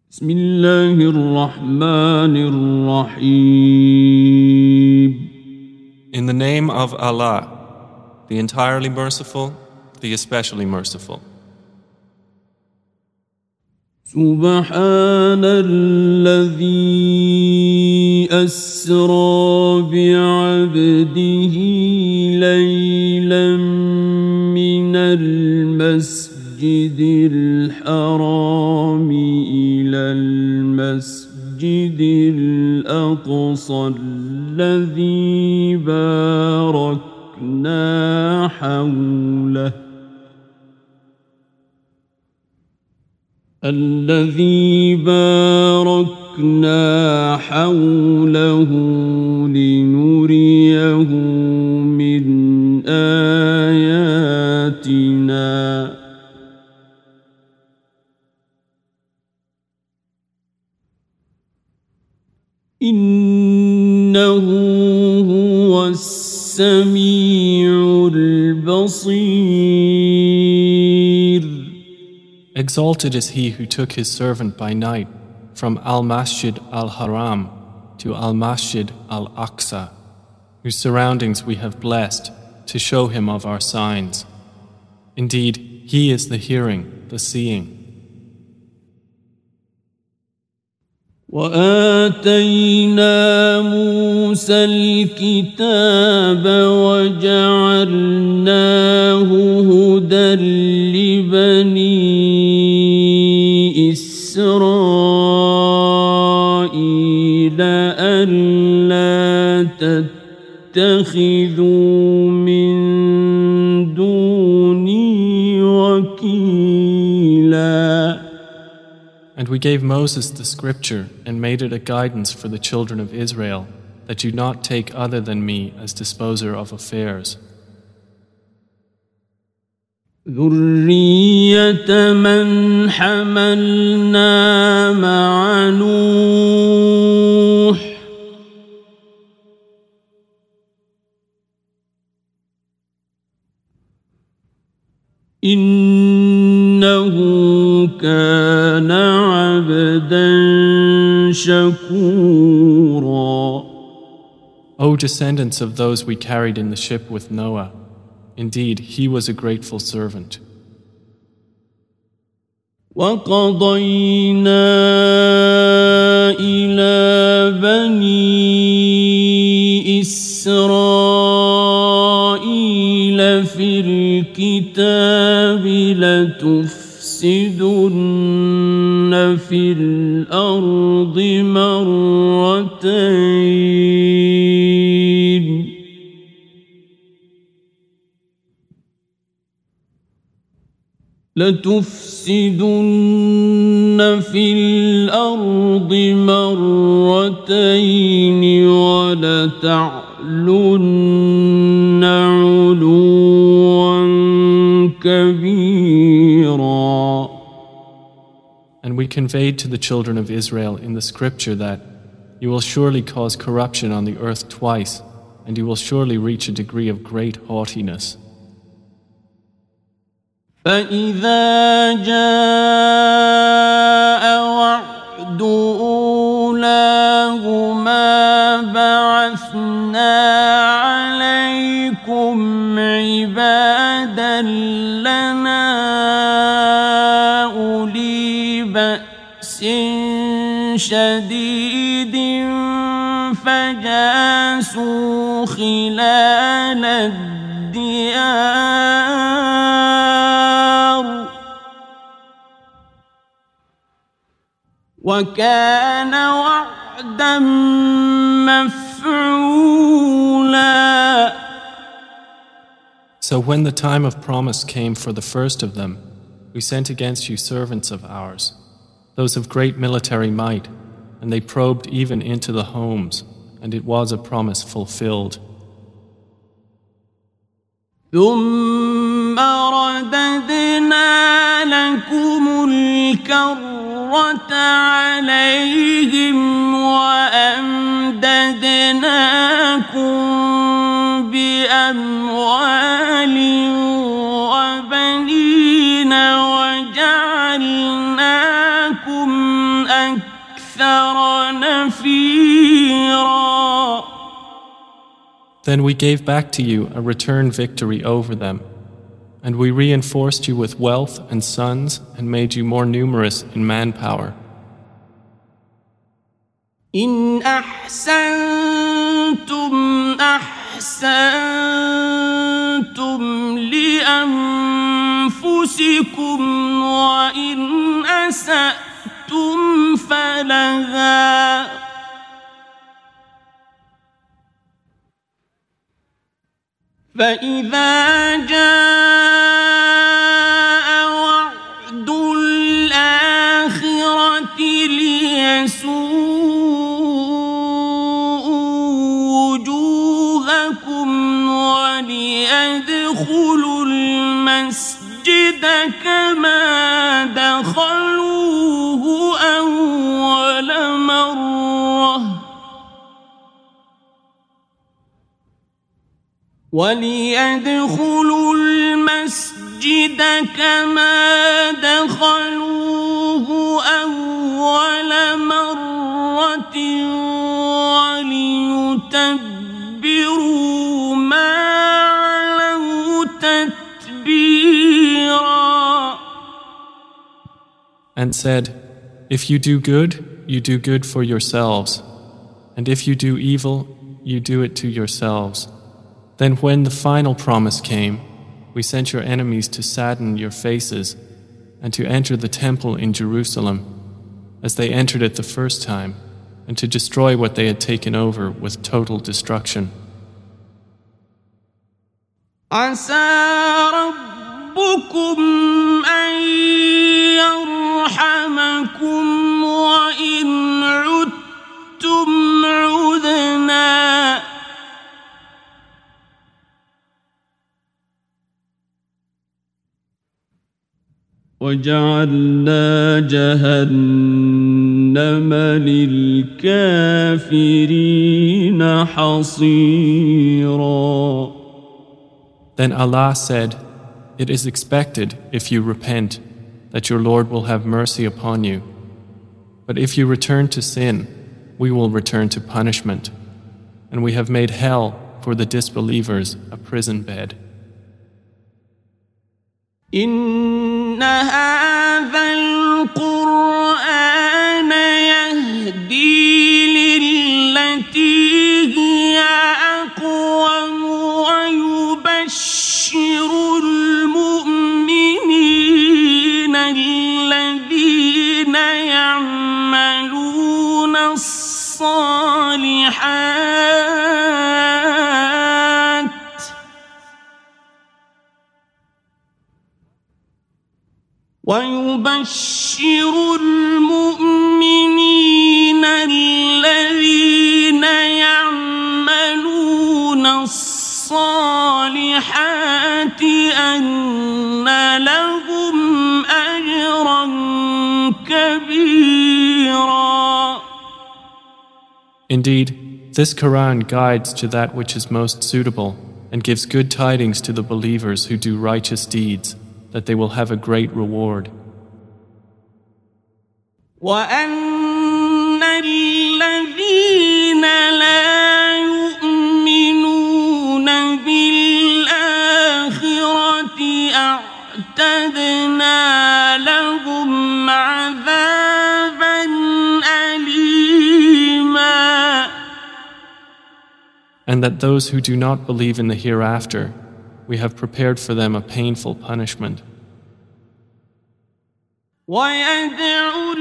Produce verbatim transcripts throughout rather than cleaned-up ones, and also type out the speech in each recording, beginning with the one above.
بسم الله الرحمن الرحيم. In the name of Allah, the entirely merciful, the especially merciful. سبحان الذي أسرى بعبده ليلا من المسجد الحرام إلى المسجد الأقصى الذي باركنا حوله الذي باركنا حوله لنريه من آياتنا إنه هو السميع البصير. Exalted is he who took his servant by night from Al-Masjid Al-Haram to Al-Masjid Al-Aqsa, whose surroundings we have blessed to show him of our signs. Indeed, he is the hearing, the seeing. وآتينا موسى الكتاب وجعلناه هدى لبني إسرائيل ألا تتخذوا من دوني وكيلا. And we gave Moses the scripture and made it a guidance for the children of Israel, that do not take other than me as disposer of affairs. ذرية من حملنا مع نوح إنه كان عبدا شكورا. O descendants of those we carried in the ship with Noah, indeed he was a grateful servant. وقضينا إلى بني إسرائيل في الكتاب لتفسدن في الأرض مرتين لتفسدن في الأرض مرتين ولتعلن علوا كبيرا. And we conveyed to the children of Israel in the scripture that you will surely cause corruption on the earth twice, and you will surely reach a degree of great haughtiness. فإذا جاء وعد أولاهما بعثنا عليكم عبادا لنا أولي بأس شديد فجاسوا خلال الديار وكان وعدا مفعولا. So when the time of promise came for the first of them, we sent against you servants of ours, those of great military might, and they probed even into the homes, and it was a promise fulfilled. ثم رددنا لكم الكرة عليهم وأمددناكم بأموال وبنين وجعلناكم أكثر نفيرا. Then we gave back to you a return victory over them, and we reinforced you with wealth and sons and made you more numerous in manpower. إن أحسنتم أحسنتم لأنفسكم وإن أسأتم فلها فإذا جاء وعد الآخرة ليسوءوا وليدخلوا المسجد كما دخلوه أول مرة وليدخلوا المسجد كما دخلوه أول مرة وليتبروا ما علوا تتبيرا. And said, if you do good, you do good for yourselves, and if you do evil, you do it to yourselves. Then when the final promise came, we sent your enemies to sadden your faces and to enter the temple in Jerusalem as they entered it the first time, and to destroy what they had taken over with total destruction. عسى ربكم أن يرحمكم وإن عدتم عدنا وجعلنا جهنم للكافرين حصيرا. Then Allah said, it is expected, if you repent, that your Lord will have mercy upon you. But if you return to sin, we will return to punishment. And we have made hell for the disbelievers a prison bed. إن هذا القرآن يهدي للتي هي أقوم ويبشر المؤمنين الذين يعملون الصالحات ويبشر المؤمنين الذين يعملون الصالحات أن لهم أجرا كبيرا. Indeed, this Quran guides to that which is most suitable and gives good tidings to the believers who do righteous deeds, that they will have a great reward. وَأَنَّ الَّذِينَ لَا يُؤْمِنُونَ بِالْآخِرَةِ أَعْتَدْنَا لَهُمْ عَذَابًا أَلِيمًا. And that those who do not believe in the hereafter, we have prepared for them a painful punishment. وَيَدْعُ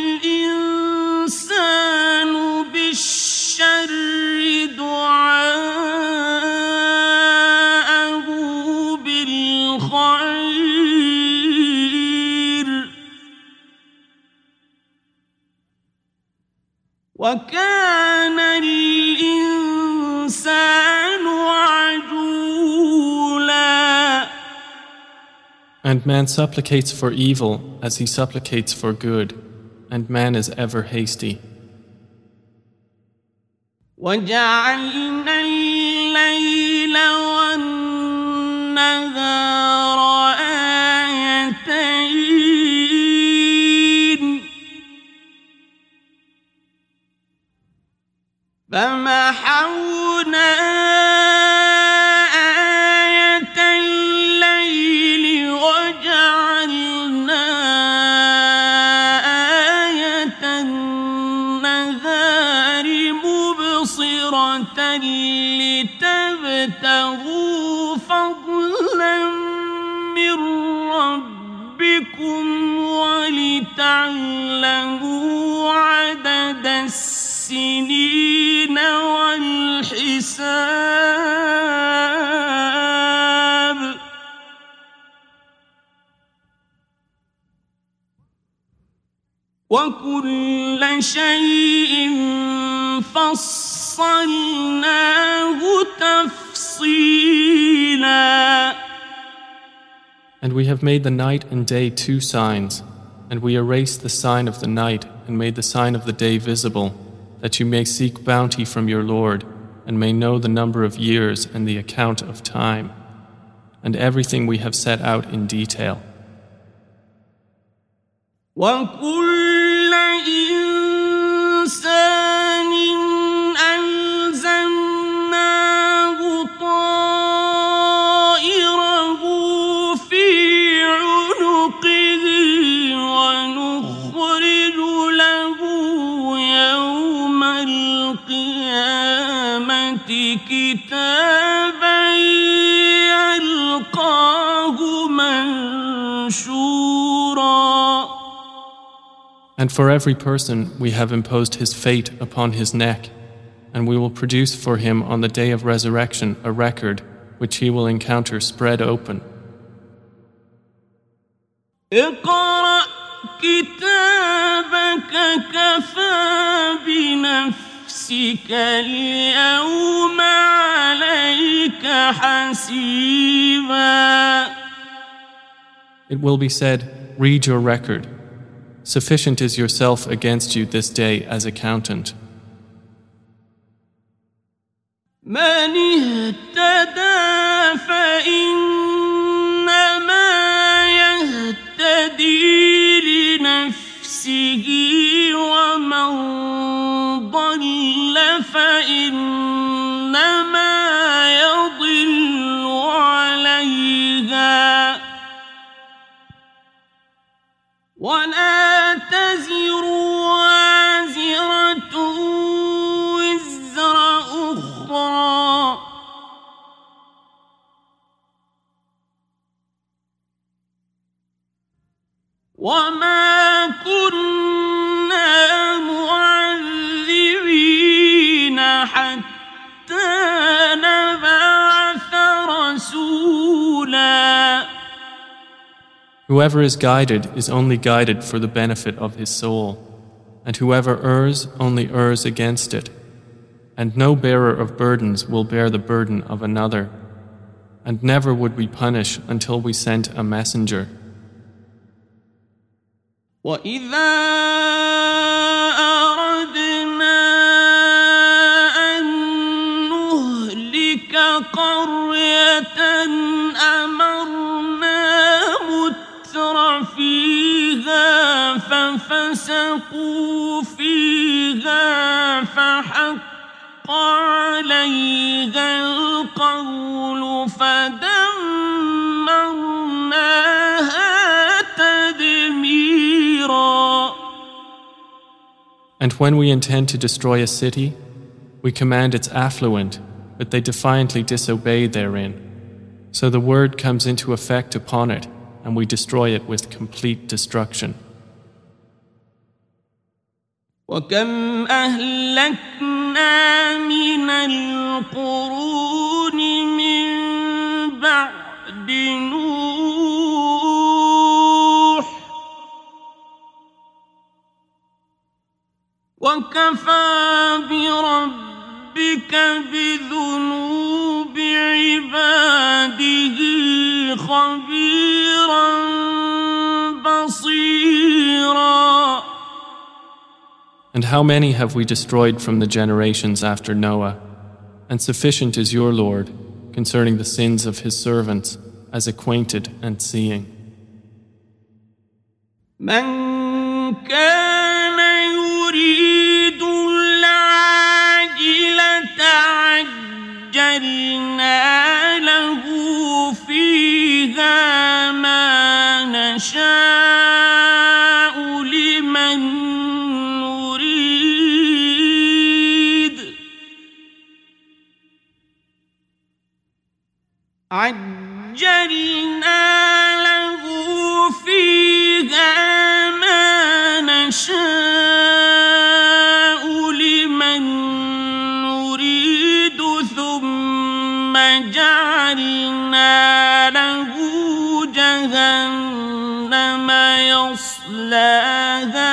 الْإِنسَانُ بِالشَّرِّ دُعَاءَهُ بِالْخَيْرِ وَكَانَ الْإِنسَانُ عَجُولًا. And man supplicates for evil as he supplicates for good, and man is ever hasty. وَجَعَلْنَا اللَّيْلَ وَالنَّهَارَ آيَتَيْنِ فمحونا آية الليل وجعلنا آية النهار مبصرة لتبتغوا فضلا من ربكم ولتعلموا عدد السنين والحساب وكل شيء فصلناه تفصيلا. And we have made the night and day two signs, and we erased the sign of the night and made the sign of the day visible, that you may seek bounty from your Lord and may know the number of years and the account of time, and everything we have set out in detail. وَكُلَّ إِنسَانٍ أَلْزَمْنَاهُ طَائِرَهُ فِي عُنُقِهِ وَنُخْرِجُ لَهُ يَوْمَ الْقِيَامَةِ كِتَابًا يَلْقَاهُ مَنشُورًا. And for every person we have imposed his fate upon his neck, and we will produce for him on the day of resurrection a record which he will encounter spread open. اقرأ كتابك كفى بنفسك اليوم عليك حسيبا. It will be said, read your record. Sufficient is yourself against you this day as accountant. من اهتدى فإنما يهتدي لنفسه ومن ضل فإنما يضل عليها ولا تزر وازرة وزر أخرى وما كنا معذبين حتى نبعث رسولا. Whoever is guided is only guided for the benefit of his soul, and whoever errs only errs against it. And no bearer of burdens will bear the burden of another, and never would we punish until we sent a messenger. وَإِذَا أَرَدْنَا أَن نُّهْلِكَ قَرْيَةً أَمَرْنَا مُتْرَ فِيهَا فَفَسَقُوا فِيهَا فَحَقَّ عَلَيْهَا الْقَوْلُ فَدَمَّرْنَاهَا تَدْمِيرًا. And when we intend to destroy a city, we command its affluent, but they defiantly disobey therein. So the word comes into effect upon it, and we destroy it with complete destruction. وَكَمْ أَهْلَكْنَا مِنَ الْقُرُونِ مِنْ بَعْدِ نُوحٍ وَكَفَى بِرَبِّكَ بِذُنُوبِ عِبَادِهِ خَبِيرًا بَصِيرًا. And how many have we destroyed from the generations after Noah? And sufficient is your Lord concerning the sins of his servants as acquainted and seeing. من كان يريد العاجلة عجلنا له فيها ما نشاء لمن نريد ثم جعلنا له جهنم يصلاها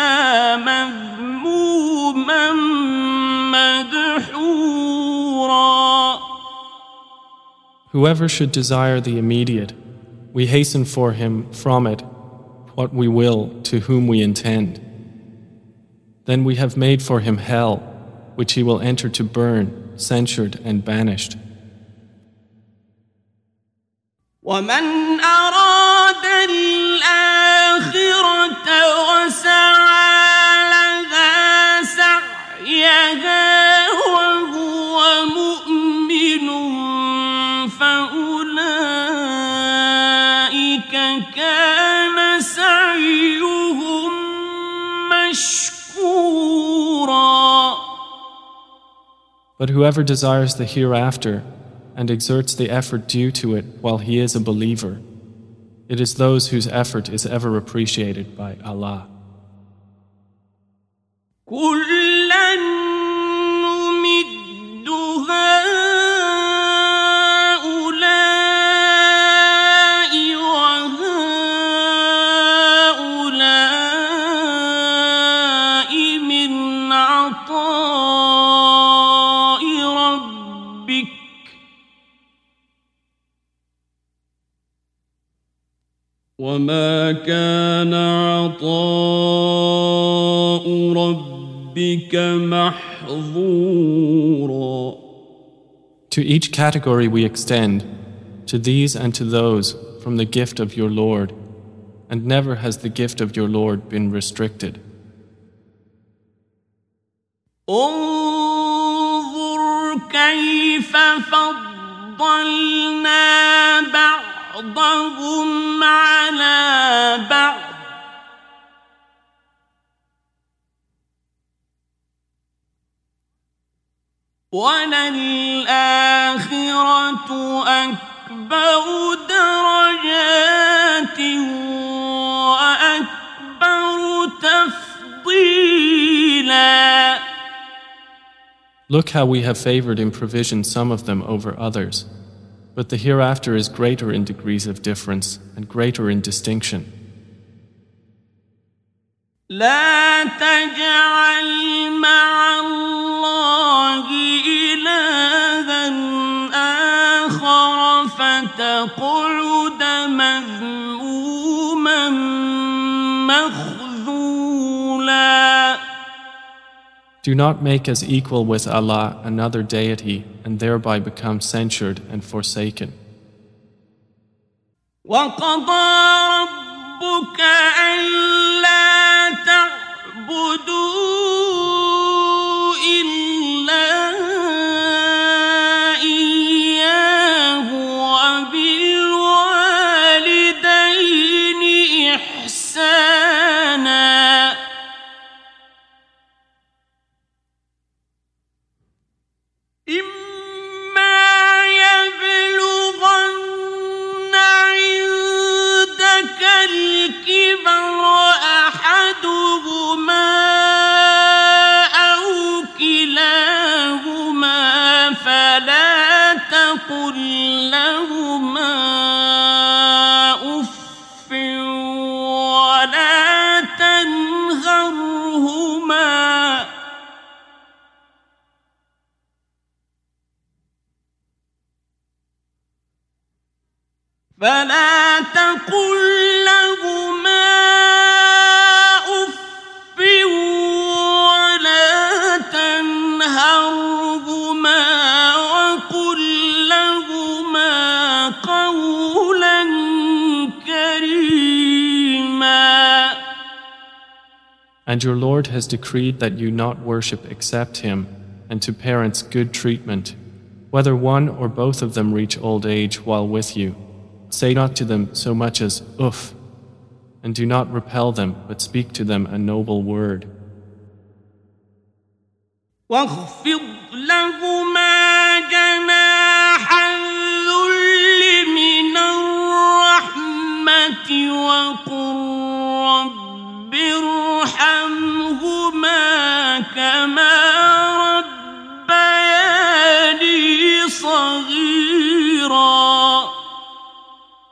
مذموما مدحورا. Whoever should desire the immediate, we hasten for him from it what we will to whom we intend. Then we have made for him hell, which he will enter to burn, censured and banished. ومن أراد الآخرة وسعى لها سعيها وهو مؤمن فأولئك كان سعيهم مشكورا. But whoever desires the hereafter and exerts the effort due to it while he is a believer, it is those whose effort is ever appreciated by Allah. كُلًّا نُمِدُّ هَؤُلَاءِ وَهَؤُلَاءِ مِنْ عَطَاءِ رَبِّكَ وَمَا كَانَ عَطَاءُ رَبِّكَ مَحْظُورًا. To each category we extend, to these and to those, from the gift of your Lord, and never has the gift of your Lord been restricted. انظر كيف فضلنا بعضهم على بعض وللآخرة أكبر درجات وأكبر تفضيلا. Look how we have favored in provision some of them over others, but the hereafter is greater in degrees of difference and greater in distinction. لا تجعل مع الله إلها آخر فتقعد مذموما مخذولا. Do not make as equal with Allah another deity and thereby become censured and forsaken. وَقَضَى رَبُّكَ أَلَّا تَعْبُدُوا إِلَّا إِيَّاهُ وَبِالْوَالِدَيْنِ إِحْسَانًا. إِمَّا يَبْلُغَنَّ عِندَكَ الْكِبَرَ أَحَدُهُمَا أَوْ كِلَاهُمَا فَلَا تَقُل لَّهُمَا أُفٍّ وَلَا تَنْهَرْهُمَا فلا تقل لهما أف ولا تنهرهما وقل لهما قولا كريما. And your Lord has decreed that you not worship except Him, and to parents good treatment, whether one or both of them reach old age while with you. Say not to them so much as uff, and do not repel them, but speak to them a noble word. واخفض لهما جناح الذل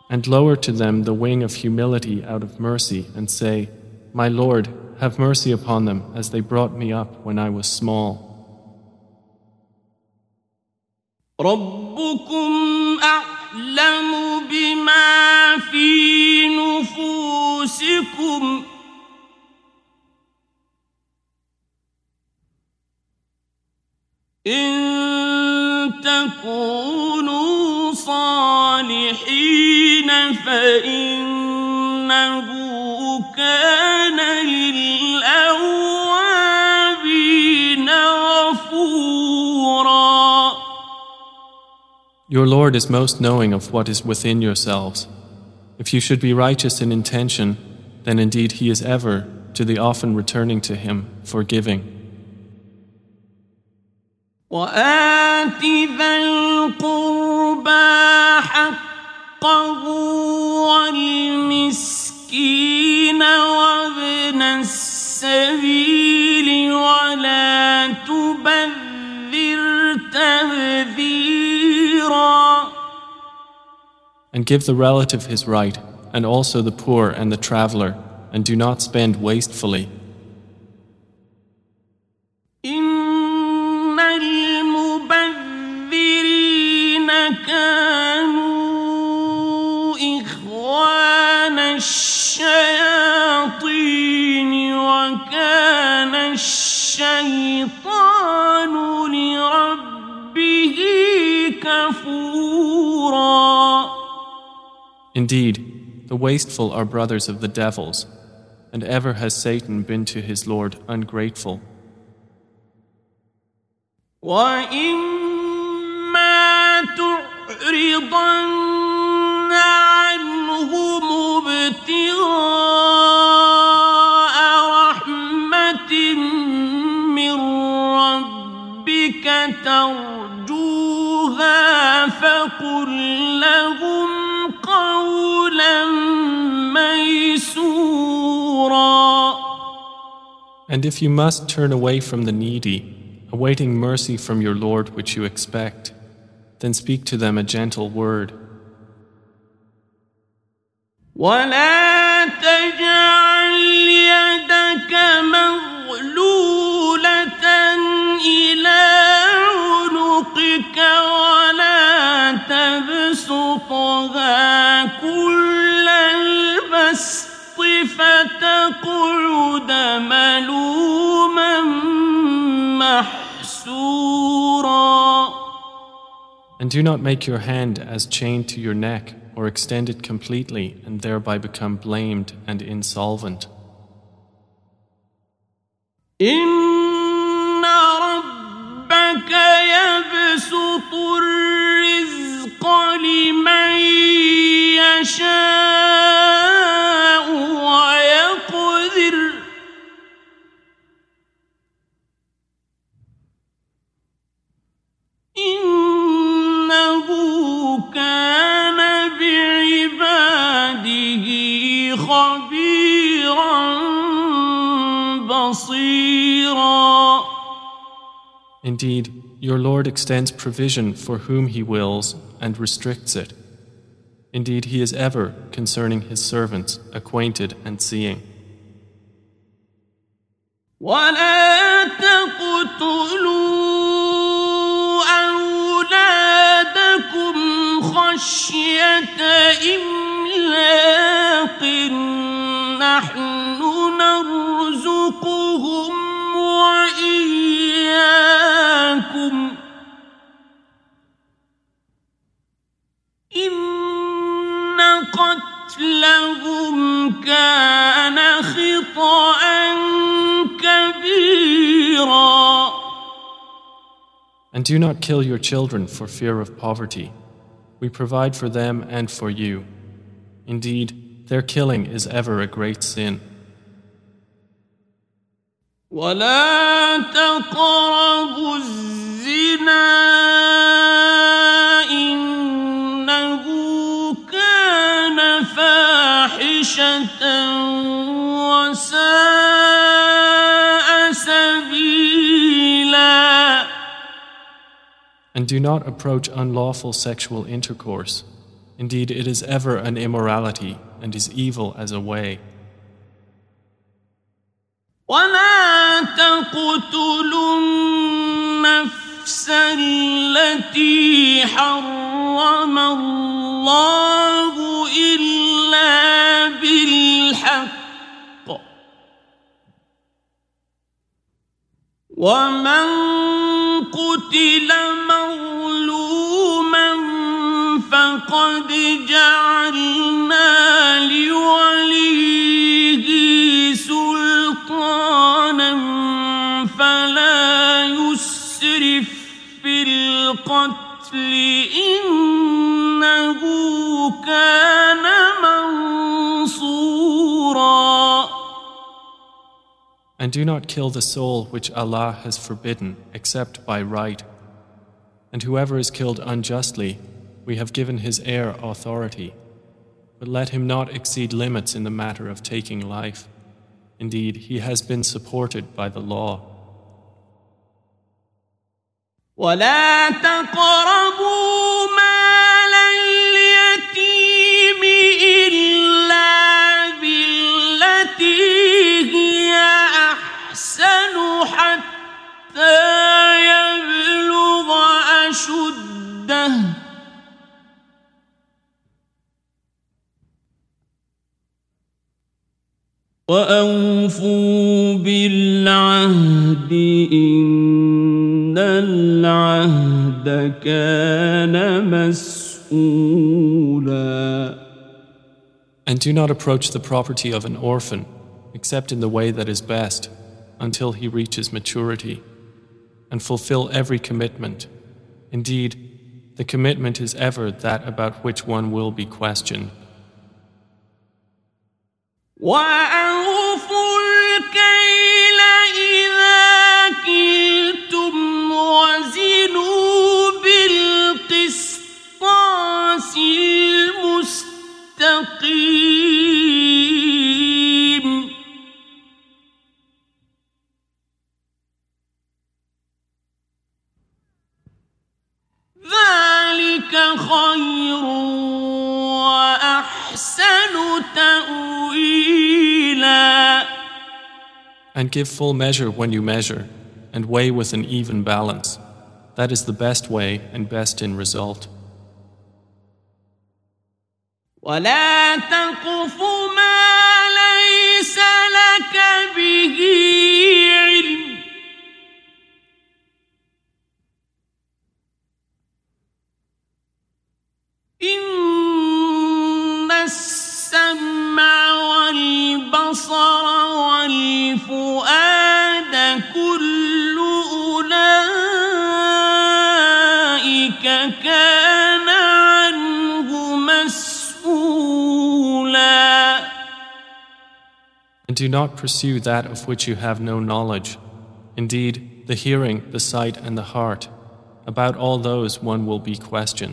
And lower to them the wing of humility out of mercy and say, My Lord, have mercy upon them as they brought me up when I was small. ربكم أعلم بما في نفوسكم إن تكونوا صالحين فإنه كان للأوابين غفورا. Your Lord is most knowing of what is within yourselves. If you should be righteous in intention, then indeed He is ever, to the often returning to Him, forgiving. وآت ذا القربى حقه والمسكين وابن السبيل ولا تبذر تبذيرا. And give the relative his right, and also the poor and the traveler, and do not spend wastefully. إن المبذرين كانوا إخوان الشياطين وكان الشيطان لربه كفورا. Indeed, the wasteful are brothers of the devils, and ever has Satan been to his Lord ungrateful. وَإِمَّا تُعْرِضَنَّ عَنْهُمُ ابْتِغَاءَ رَحْمَةٍ مِّن رَّبِّكَ تَرْجُوهَا فَقُل لَّهُمْ قَوْلًا مَّيْسُورًا. And if you must turn away from the needy, awaiting mercy from your Lord which you expect, then speak to them a gentle word. وَلَا تَجْعَلْ يَدَكَ مَغْلُولَةً إِلَىٰ عُنُقِكَ وَلَا تَبْسُطْهَا كُلَّ الْبَسْطِ فَتَقْعُدَ مَلُومًا محسورا. And do not make your hand as chained to your neck, or extend it completely and thereby become blamed and insolvent. إن ربك يبسط الرزق لمن يشاء ويقدر إنه كان بعباده خبيرا بصيرا. Indeed, your Lord extends provision for whom He wills and restricts it. Indeed, He is ever, concerning His servants, acquainted and seeing. وَلَا تَقْتُلُوا أَوْلَادَكُمْ خَشْيَةَ إِمْلَاقٍ نَحْنُ نَرْزُقُهُمْ وَإِيَّاكُمْ إِنَّ قَتْلَهُمْ كَانَ خِطْأً كبيرا. And do not kill your children for fear of poverty. We provide for them and for you. Indeed, their killing is ever a great sin. ولا تقربوا الزنا إنه كان فاحشة وساء سبيلا. And do not approach unlawful sexual intercourse. Indeed, it is ever an immorality and is evil as a way. ولا تقتلوا النفس التي حرم الله إلا بالحق ومن قتل مظلوما فقد جعلنا لوليه سلطانا فلا يسرف في القتل إنه كان منصورا. And do not kill the soul which Allah has forbidden except by right. And whoever is killed unjustly, we have given his heir authority. But let him not exceed limits in the matter of taking life. Indeed, he has been supported by the law. ولا تقربوا مال اليتيم إلا بالتي هي أحسن حتى يبلغ أشده وأوفوا بالعهد إن العهد كان مسؤولا. And do not approach the property of an orphan except in the way that is best until he reaches maturity, and fulfill every commitment. Indeed, the commitment is ever that about which one will be questioned. وأوفوا الكيل إذا كلتم وزنوا بالقسطاس المستقيم ذلك خير وأحسن تأويلا. And give full measure when you measure, and weigh with an even balance. That is the best way and best in result. ولا تقف ما ليس لك به علم إن السمع والبصر والفؤاد كل أولئك كان عنه مسؤولا. And do not pursue that of which you have no knowledge. Indeed, the hearing, the sight, and the heart, about all those one will be questioned.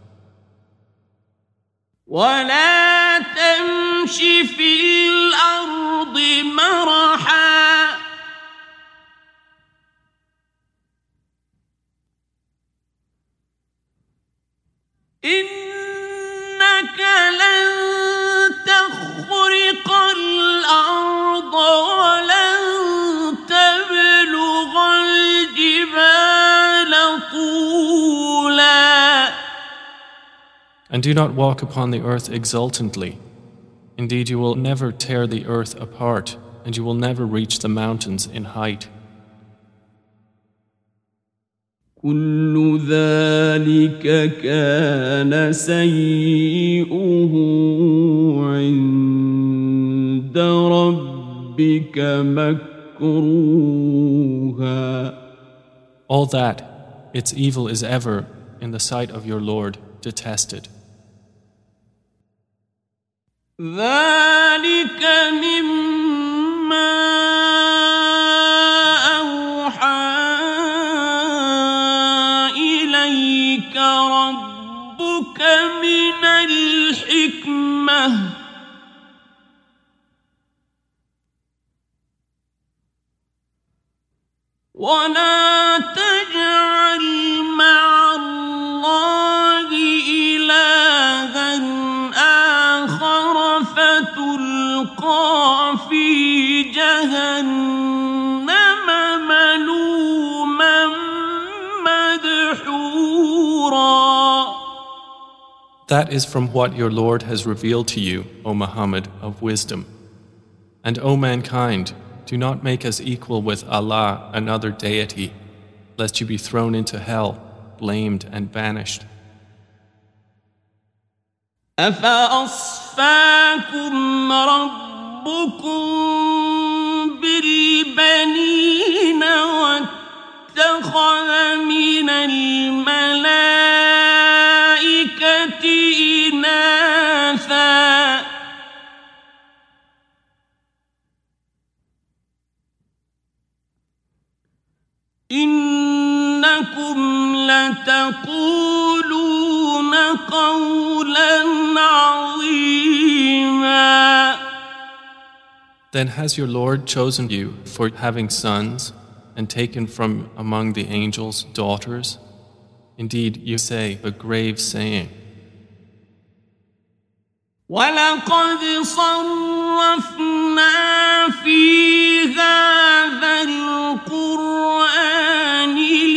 ولا تمش في الأرض مرحا إنك لن تخرق الأرض ولن تبلغ الجبال طولا. And do not walk upon the earth exultantly. Indeed, you will never tear the earth apart, and you will never reach the mountains in height. كل ذلك كان سيئه عند ربك مكروها. All that, its evil is ever, in the sight of your Lord, detested. ذلك مما أوحى إليك ربك من الحكمة ولا تجعل مع الله إلها That is from what your Lord has revealed to you, O Muhammad, of wisdom. And O mankind, do not make us equal with Allah, another deity, lest you be thrown into hell, blamed and banished. أفأصفاكم ربكم بالبنين واتخذ من الملائكة إناثا إنكم لتقولون قولا عظيما. Then has your Lord chosen you for having sons and taken from among the angels daughters? Indeed, you say a grave saying. وَلَقَدْ صَرَّفْنَا فِي هَذَا الْقُرْآنِ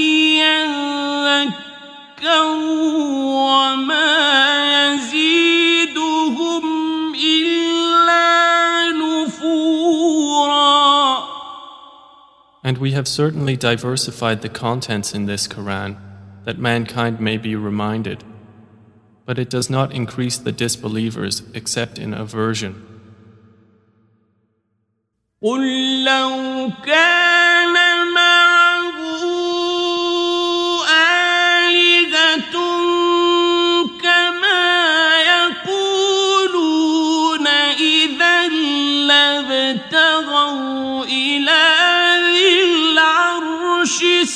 لِيَذَّكَّرُوا وَمَا يَزِيدُهُمْ إِلَّا نُفُورًا. And we have certainly diversified the contents in this Quran, that mankind may be reminded. But it does not increase the disbelievers except in aversion. قُلْ لَوْ كَانَ مَعَهُ آلِهَةٌ كَمَا يَقُولُونَ إِذًا لَابْتَغَوْا إِلَى ذِي الْعَرْشِ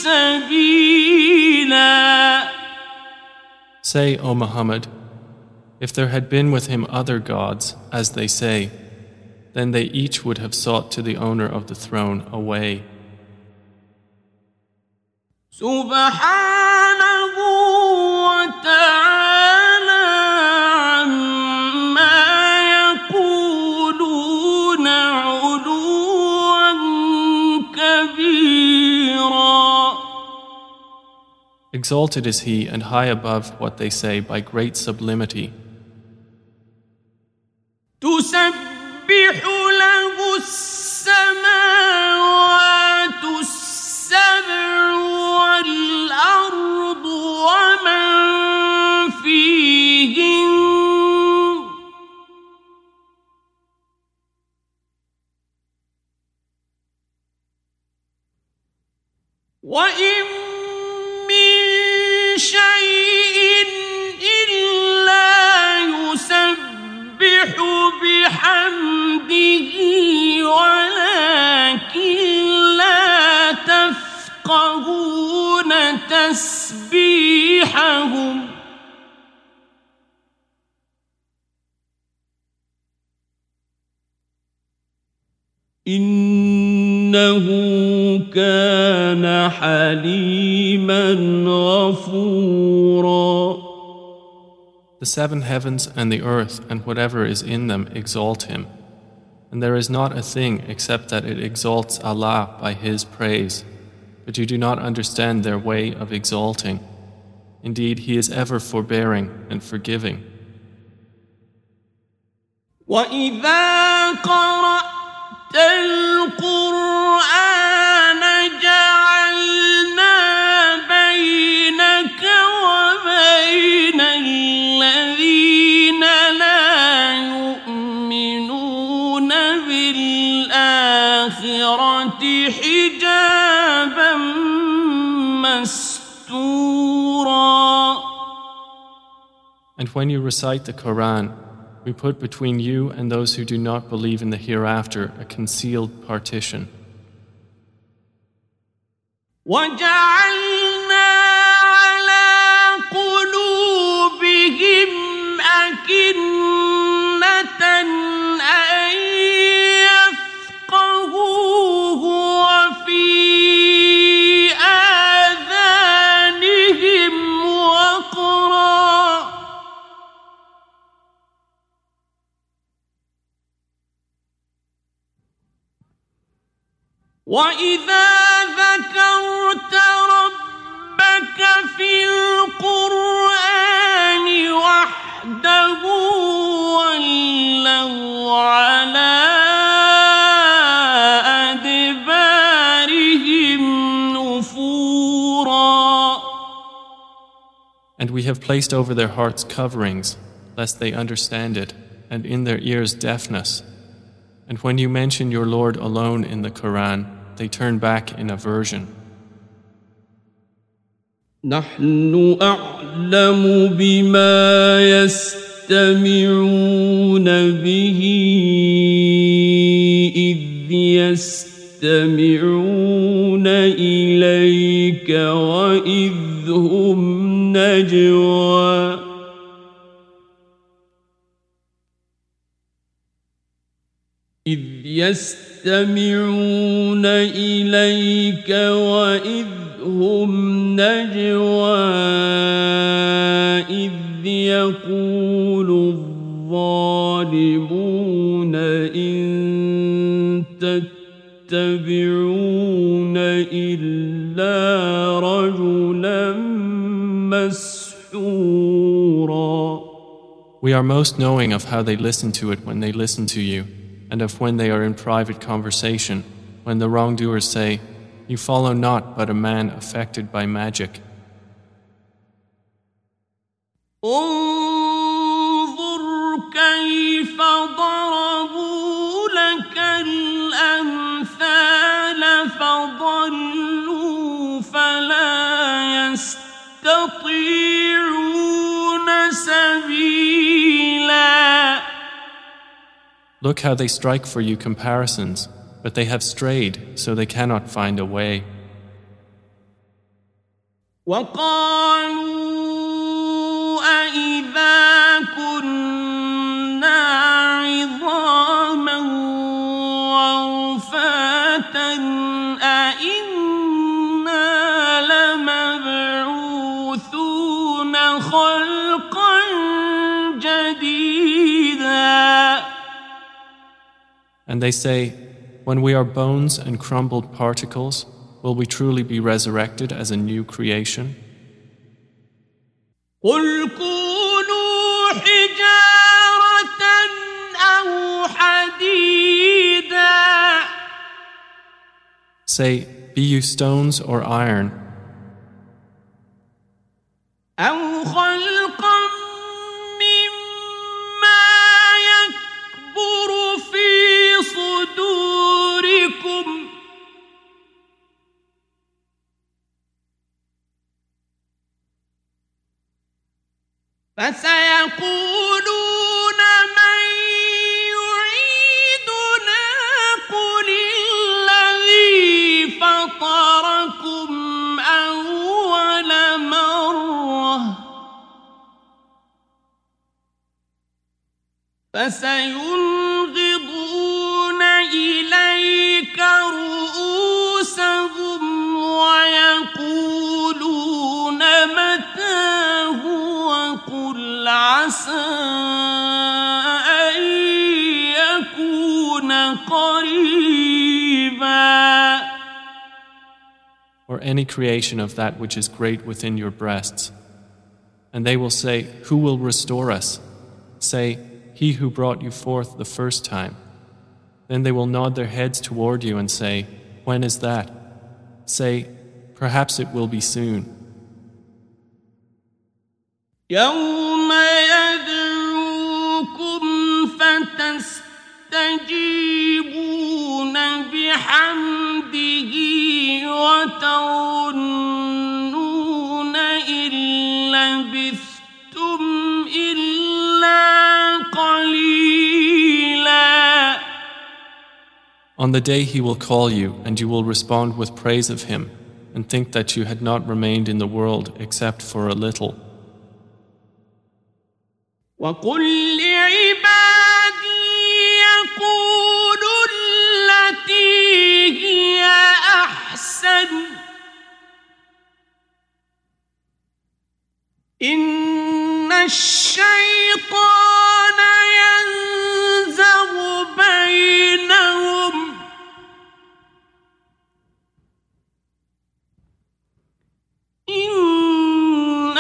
سَبِيلًا. Say, O Muhammad, if there had been with him other gods, as they say, then they each would have sought to the owner of the throne a way. سبحانه وتعالى عما يقولون علوا كبيرا. Exalted is he and high above what they say by great sublimity. تسبح له السماوات السبع والأرض ومن فيهن وإن من شيء إلا يسبح بحمده ولكن لا تفقهون تسبيحهم إنه كان حليما غفورا. The seven heavens and the earth and whatever is in them exalt him. And there is not a thing except that it exalts Allah by His praise. But you do not understand their way of exalting. Indeed, He is ever forbearing and forgiving. وَإِذَا قَرَأْتَ الْقُرْآنَ جَعَلْنَا بَيْنَكَ وَبَيْنَ الَّذِينَ لَا يُؤْمِنُونَ بِالْآخِرَةِ حِجَابًا مَسْتُورًا. And when you recite the Quran, we put between you and those who do not believe in the hereafter a concealed partition. وَجَعَلْنَا عَلَى قُلُوبِهِمْ أَكِنَّةً أَن يَفْقَهُوهُ وَفِي آذَانِهِمْ وَقْرًا وَإِذَا ذَكَرْتَ رَبَّكَ فِي الْقُرْآنِ وَحْدَهُ And we have placed over their hearts coverings, lest they understand it, and in their ears deafness. And when you mention your Lord alone in the Quran, they turn back in aversion. نحن أعلم بما يستمعون به إذ يستمعون إليك وإذ هم نجوى إذ يستمعون إليك وإذ هم نجوى إذ يقول الظالمون إن تتبعون إلا رجلا مسحورا. We are most knowing of how they listen to it when they listen to you, and of when they are in private conversation, when the wrongdoers say, "You follow not but a man affected by magic." انظر كيف ضربوا لك الأمثال فضلوا فلا يستطيعون سبيلا. Look how they strike for you comparisons, but they have strayed, so they cannot find a way. وقالوا أإذا كنا عظاما ورفاتا أإنا لمبعوثون خلقا جديدا. And they say, when we are bones and crumbled particles, will we truly be resurrected as a new creation? قل كونوا حجارة أو حديدا. Say, be you stones or iron, أو خلقا مما يكبر في صدوركم فسيقولون من يعيدنا قل الذي فطركم أول مرة فسينغضون إليك رؤوسهم ويقولون متى هو قل عسى أن يكون قريبا. or any creation of that which is great within your breasts. And they will say, who will restore us? Say, he who brought you forth the first time. Then they will nod their heads toward you and say, when is that? Say, perhaps it will be soon. يوم يدعوكم فتستجيبون بحمده وتظنون إن لبثتم إلا قليلا. On the day he will call you, and you will respond with praise of him, and think that you had not remained in the world except for a little. وقل لعبادي يقولوا التي هي أحسن إن الشيطان ينزغ بينهم إن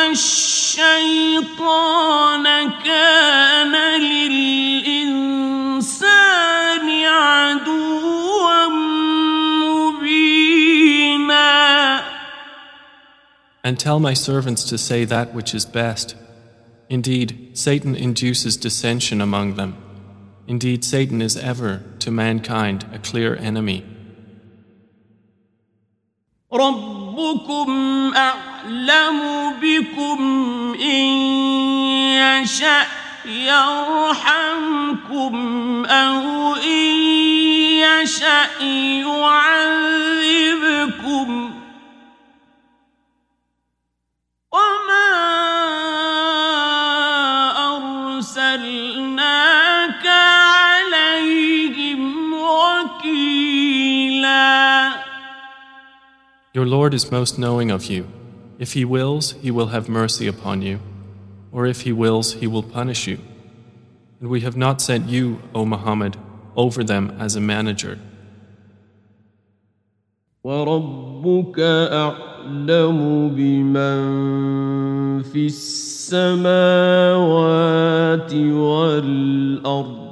الشيطان كان للإنسان عدوا مبينا. And tell my servants to say that which is best. Indeed, Satan induces dissension among them. Indeed, Satan is ever, to mankind, a clear enemy. ربكم أعلم بكم إن يشأ يرحمكم أو إن يشأ يعذبكم وما أرسلناك عليهم وكيلا. Your Lord is most knowing of you. If He wills, He will have mercy upon you, or if He wills, He will punish you. And we have not sent you, O Muhammad, over them as a manager. وَرَبُّكَ أَعْلَمُ بِمَنْ فِي السَّمَاوَاتِ وَالْأَرْضِ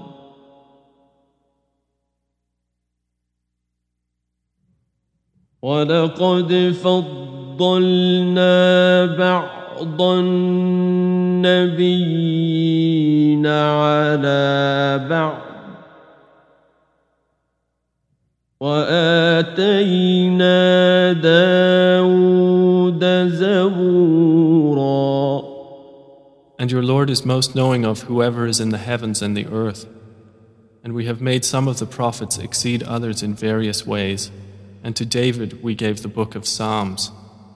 وَلَقَدْ فَضَّلْنَا بَعْضَ النَّبِيِّينَ عَلَى بَعْضٍ وَآتَيْنَا دَاوُودَ زَبُورًا. And your Lord is most knowing of whoever is in the heavens and the earth. And we have made some of the prophets exceed others in various ways. And to David we gave the book of Psalms.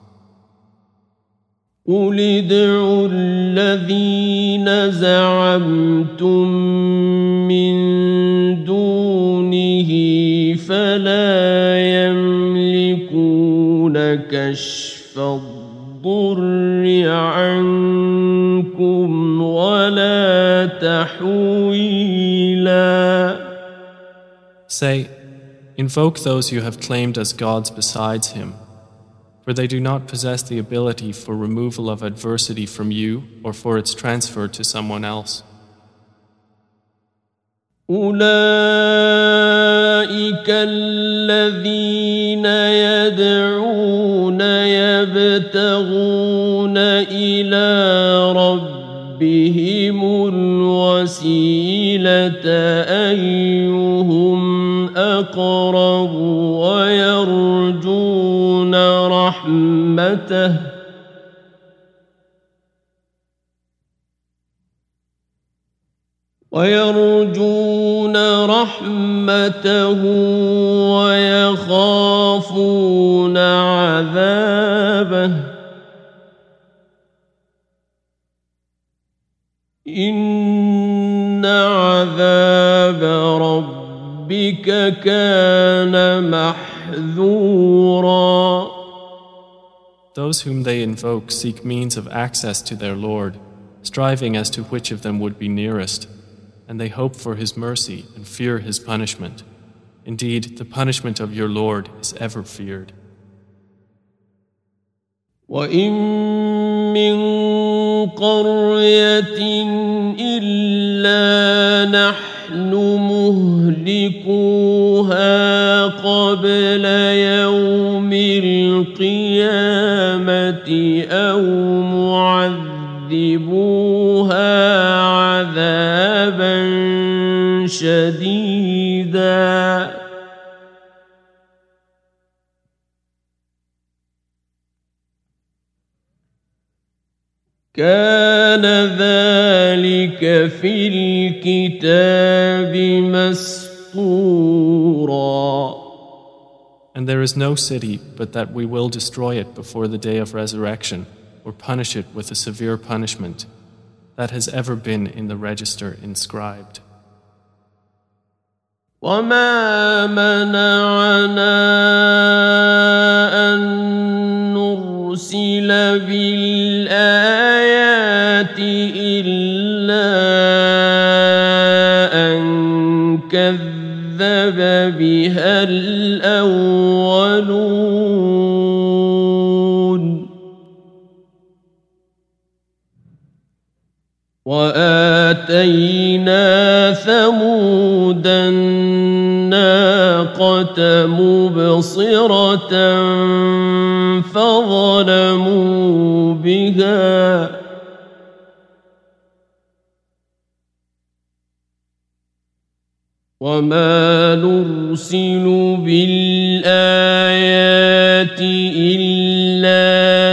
قُلِ ادْعُوا الَّذِينَ زَعَمْتُم مِّن دُونِهِ فَلَا يَمْلِكُونَ كَشْفَ الضُّرِّ عَنكُمْ وَلَا تَحْوِيلًا. Say, invoke those you have claimed as gods besides Him, for they do not possess the ability for removal of adversity from you or for its transfer to someone else. أولئك الذين يدعون يبتغون إلى ربهم الوسيلة أيهم أقرب ويرجون رحمته ويرجون رحمته ويخافون عذابه إن عذاب ربك كان محذورا. Those whom they invoke seek means of access to their Lord, striving as to which of them would be nearest, and they hope for His mercy and fear His punishment. Indeed, the punishment of your Lord is ever feared. وَإِن مِّن قَرْيَةٍ إِلَّا نَحْنُ مُهْلِكُوهَا قَبْلَ يَوْمِ الْقِيَامَةِ أَوْ مُعَذِّبُوهَا عَذَابًا شَدِيدًا. كان ذلك في الكتاب مسطورا. And there is no city but that we will destroy it before the day of resurrection, or punish it with a severe punishment. That has ever been in the register inscribed. وما منعنا أن نرسل بالآيات إلا أن كذب بها الأولون وآتينا ثمود الناقة مبصرة فظلموا فيها وما نرسل بالآيات إلا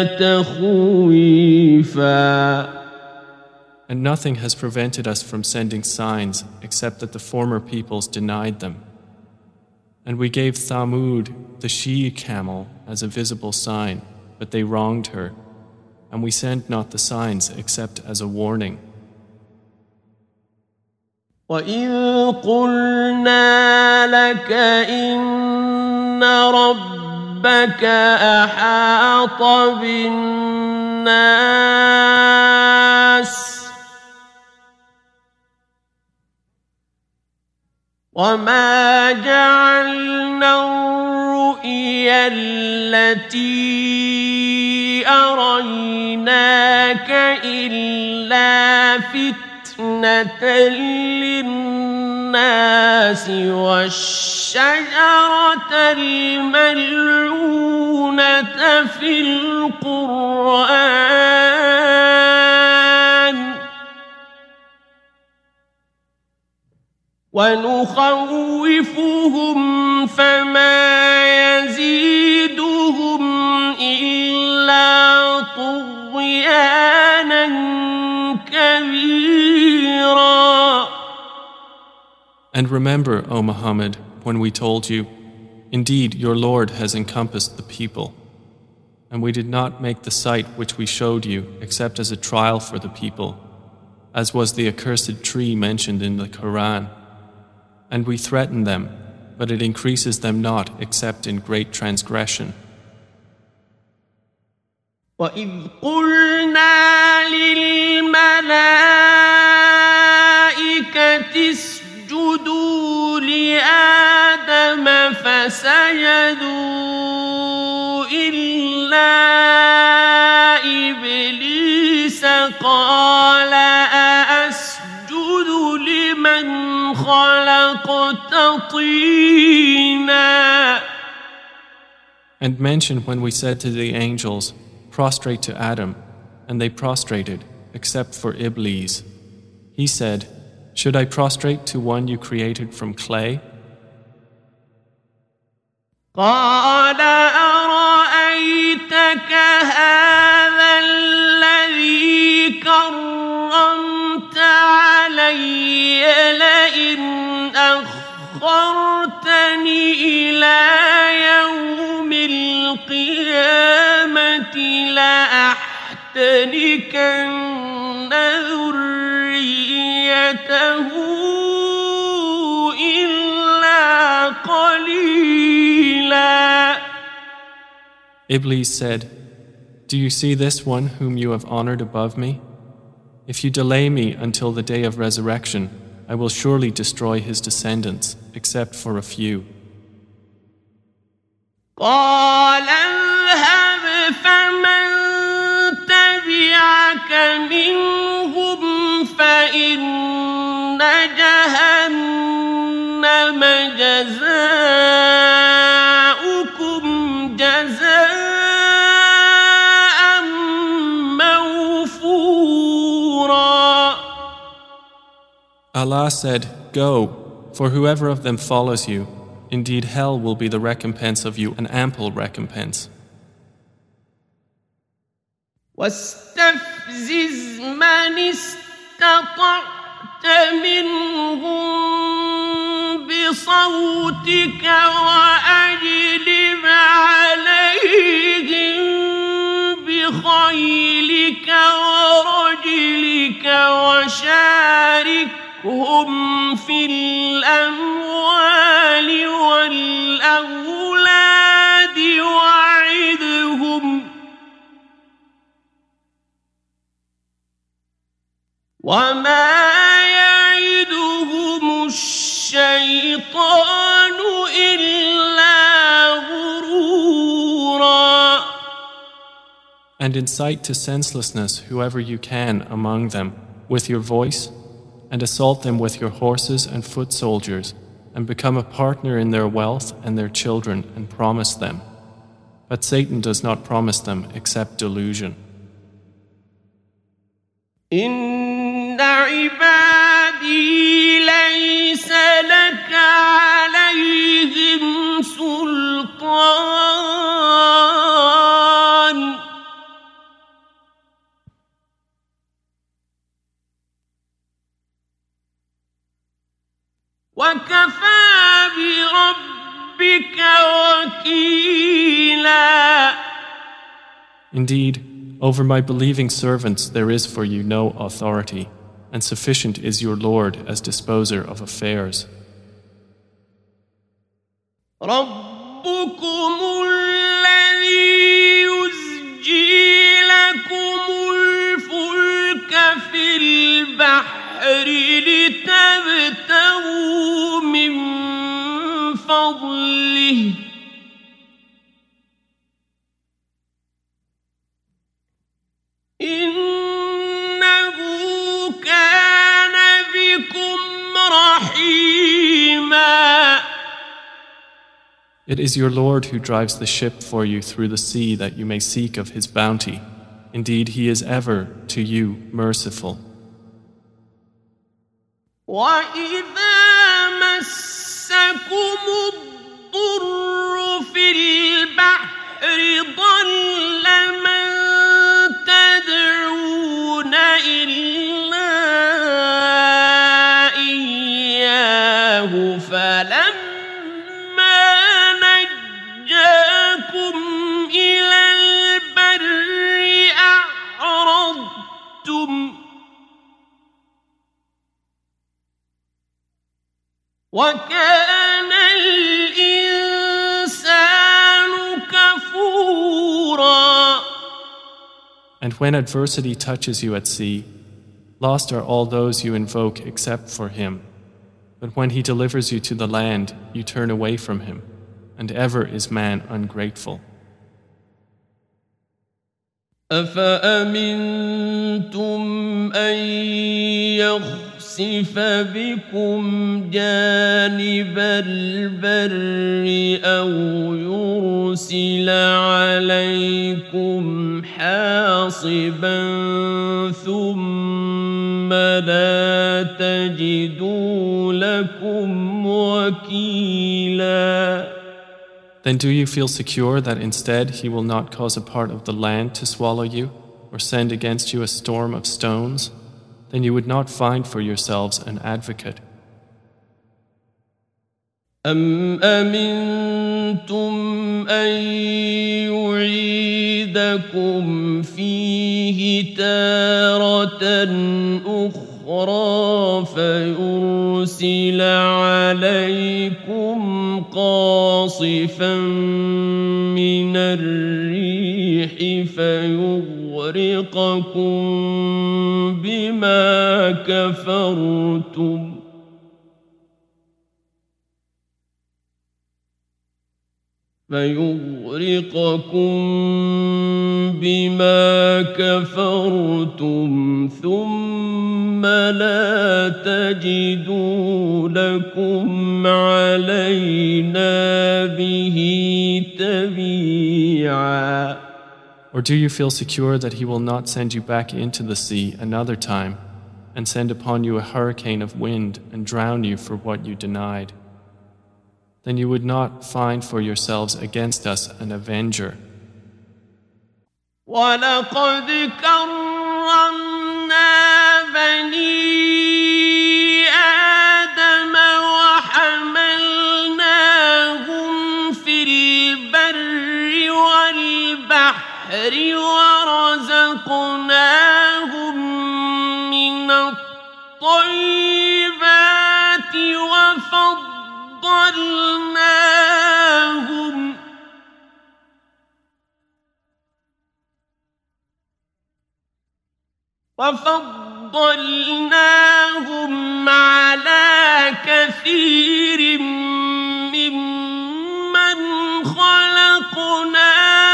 تخويفا. And nothing has prevented us from sending signs except that the former peoples denied them. And we gave Thamud, the she-camel, as a visible sign, but they wronged her. And we send not the signs except as a warning. وَإِذْ قُلْنَا لَكَ إِنَّ رَبَّكَ أَحَاطَ بِالنَّاسِ وَمَا جَعَلْنَا الرُّؤْيَا الَّتِي أَرَيْنَاكَ إِلَّا فِتْنَةً لِلنَّاسِ وَالشَّجَرَةَ الْمَلْعُونَةَ فِي الْقُرْآنِ ونخوفهم فما يزيدهم إلا طغيانا كبيرا. And remember, O Muhammad, when we told you, indeed your Lord has encompassed the people, and we did not make the sight which we showed you except as a trial for the people, as was the accursed tree mentioned in the Quran. And we threaten them, but it increases them not except in great transgression. وَإِذْ قُلْنَا لِلْمَلَائِكَةِ اسْجُدُوا لِآدَمَ فَسَجَدُوا إِلَّا إِبْلِيسَ قَالَ أَأَسْجُدُ لِمَنْ خَلَقْتَ طِينًا. And mention when we said to the angels, prostrate to Adam, and they prostrated, except for Iblis. He said, should I prostrate to one you created from clay? قَالَ أَرَأَيْتَكَ هَذَا الَّذِي كَرَّمْتَ عَلَيَّ لَئِنْ أَخَّرْتَنِ إِلَى يَوْمِ الْقِيَامَةِ لَأَحْتَنِكَنَّ ذُرِّيَّتَهُ إِلَّا قَلِيلًا. Iblis said, do you see this one whom you have honored above me? If you delay me until the day of resurrection, I will surely destroy his descendants, except for a few. قَالَ اذْهَبْ فَمَنْ تَبِعَكَ مِنْهُمْ فَإِنَّ جَهَنَّمَ جَزَاؤُكُمْ جَزَاءً مَوْفُورًا. Allah said, go, for whoever of them follows you, indeed hell will be the recompense of you, an ample recompense. واستفزز من استطعت منهم بصوتك وأجلب عليهم بخيلك ورجلك وشاركهم في الأموال والأولاد وعدهم وما يعدهم الشيطان إلا غرورا. And incite to senselessness whoever you can among them with your voice, and assault them with your horses and foot soldiers, and become a partner in their wealth and their children, and promise them. But Satan does not promise them except delusion. إن عبادي ليس لك عليهم سلطان وكفى بربك وكيلا. Indeed, over my believing servants there is for you no authority, and sufficient is your Lord as disposer of affairs. ربكم الذي يزجي لكم الفلك في البحر لتبتغوا من فضله إنه كان بكم رحيما. It is your Lord who drives the ship for you through the sea that you may seek of his bounty. Indeed, he is ever to you merciful. وَإِذَا مَسَّكُمُ الضُّرُّ فِي الْبَحْرِ ضَلَّ مَن تَدْعُونَ إِلَّا إِيَّاهُ فَلَمَّا نَجَّاكُمْ إِلَى الْبَرِّ أَعْرَضْتُمْ وَكَانَ الْإِنسَانُ كَفُورًا. And when adversity touches you at sea, lost are all those you invoke except for him. But when he delivers you to the land, you turn away from him, and ever is man ungrateful. أَفَأَمِنْتُمْ أَنْ يَخْسِفَ بِكُمْ جَانِبَ الْبَرِّ أَوْ يُرْسِلَ عَلَيْكُمْ حَاصِبًا ثُمَّ لَا تَجِدُوا لَكُمْ وَكِيلًا. Then do you feel secure that instead he will not cause a part of the land to swallow you, or send against you a storm of stones? Then you would not find for yourselves an advocate. أَمْ أَمِنْتُمْ أَنْ يُعِيدَكُمْ فِيهِ تَارَةً أُخْرَى فَيُرْسِلَ عَلَيْكُمْ قَاصِفًا مِنَ الرِّيحِ فَيُغْرِقَكُمْ بِمَا كَفَرْتُمْ فيغرقكم بما كفرتم ثم لا تجدوا لكم علينا به تبيعا. Or do you feel secure that he will not send you back into the sea another time and send upon you a hurricane of wind and drown you for what you denied? Then you would not find for yourselves against us an avenger. وَلَقَدْ كَرَّمْنَا بَنِي آدَمَ وَحَمَلْنَاهُمْ فِي الْبَرِّ وَالْبَحْرِ وَرَزَقْنَاهُمْ مِنَ الطَّيِّبَاتِ وَفَضَّلْنَاهُمْ وَفَضَّلْنَاهُمْ عَلَى كَثِيرٍ مِّمَّنْ خَلَقْنَا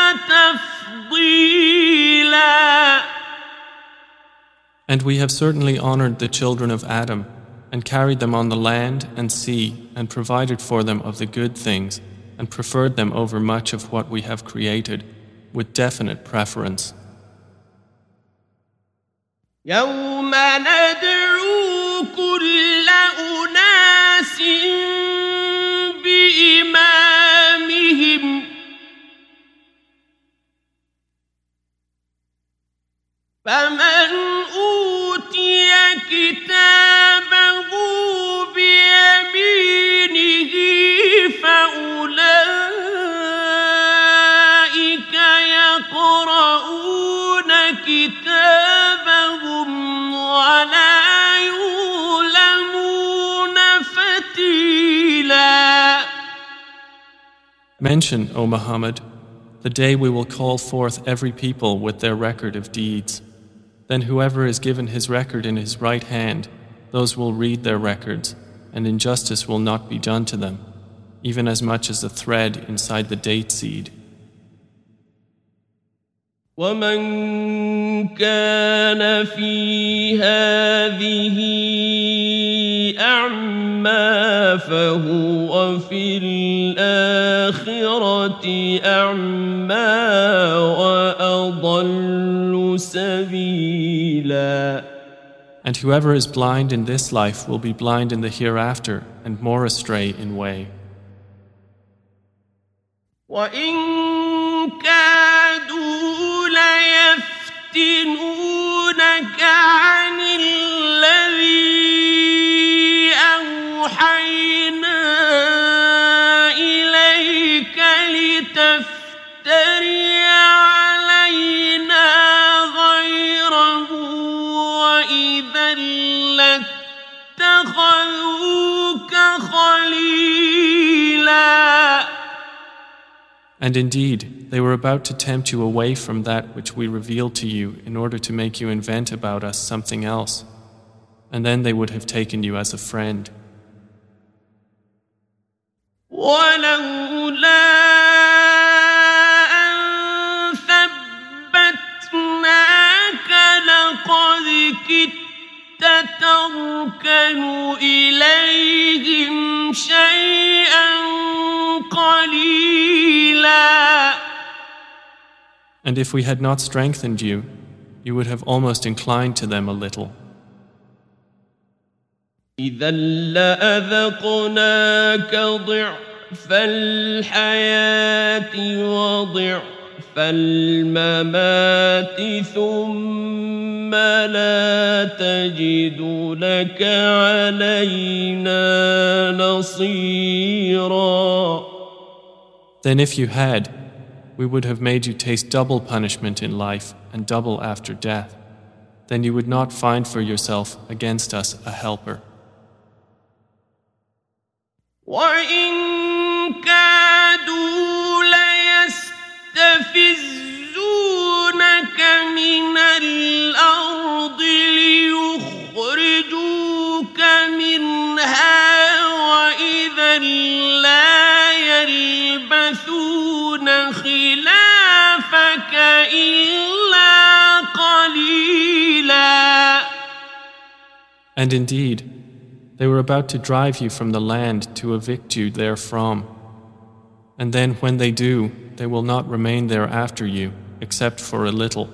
تَفْضِيلًا. And we have certainly honored the children of Adam and carried them on the land and sea and provided for them of the good things and preferred them over much of what we have created with definite preference. يوم ندعو كل أناس بإمامهم فمن أوتي كتابه بيمينه فأولئك يقرؤون كتابهم ولا يظلمون فتيلا. Mention, O Muhammad, the day we will call forth every people with their record of deeds. Then whoever is given his record in his right hand, those will read their records, and injustice will not be done to them, even as much as a thread inside the date seed. ومن كان في هذه أعمى فهو في الآخرة أعمى وأضل سبيلا. And whoever is blind in this life will be blind in the hereafter and more astray in way. وإن كادوا ليفتنونك عن الذي أوحينا إليك لتفتري علينا غيره وإذا لاتخذوك خليلا. And indeed, they were about to tempt you away from that which we revealed to you in order to make you invent about us something else, and then they would have taken you as a friend. ولولا أن ثبتناك لقد كدت تركن إليهم شيئا قليلا. And if we had not strengthened you, you would have almost inclined to them a little. إذا لأذقناك ضعف الحياة وضعف الممات ثم لا تجد لك علينا نصيرا. Then if you had, we would have made you taste double punishment in life and double after death. Then you would not find for yourself against us a helper. وإن كادوا ليستفزونك من الأرض ليخرجوك منها وإذا لا يلبثون خلافك إلا قليلا. And indeed, they were about to drive you from the land to evict you therefrom. And then when they do, they will not remain there after you, except for a little.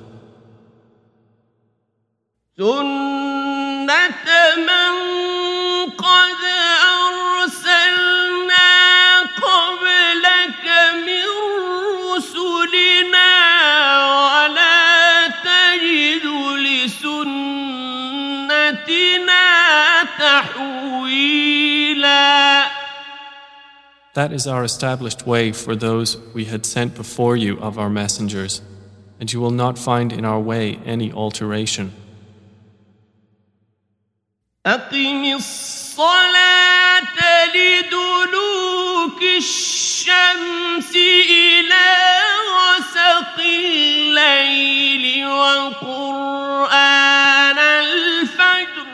سُنَّةَ مَن قَدْ أَرْسَلْنَا قَبْلَكَ مِن رُّسُلِنَا وَلَا تَجِدُ لِسُنَّتِنَا تَحْوِيلًا. That is our established way for those we had sent before you of our messengers, and you will not find in our way any alteration. أقم الصلاة لدلوك الشمس إلى غسق الليل وقرآن الفجر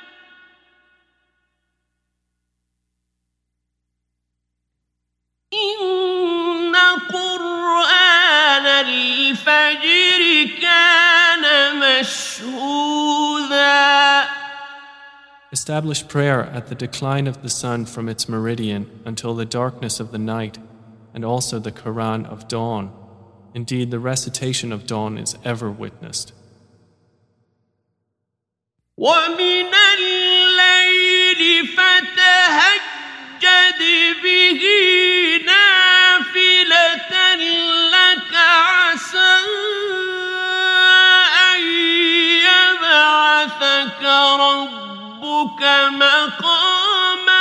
إن قرآن الفجر كان مشهودا. Establish prayer at the decline of the sun from its meridian until the darkness of the night, and also the Quran of dawn. Indeed, the recitation of dawn is ever witnessed. ومن الليل فتهجد به نافلة لك عسى أن يبعثك ربك مقاما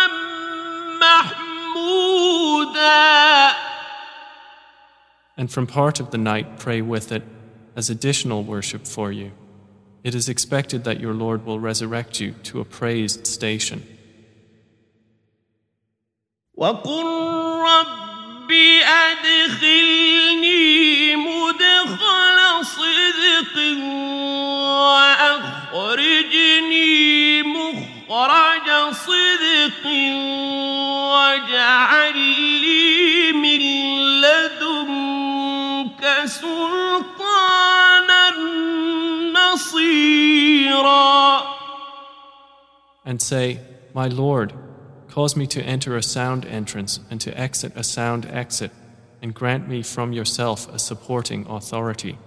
محمودا. And from part of the night pray with it as additional worship for you. It is expected that your Lord will resurrect you to a praised station. وَقُلْ رَبِّ أَدْخِلْنِي مُدْخَلَ صِدْقٍ وَأَخْرِجْنِي مُخْرَجَ صِدْقٍ وَاجْعَل لِّي مِن لَّدُنكَ سُلْطَانًا نَّصِيرًا. And say, My Lord, cause me to enter a sound entrance and to exit a sound exit, and grant me from yourself a supporting authority.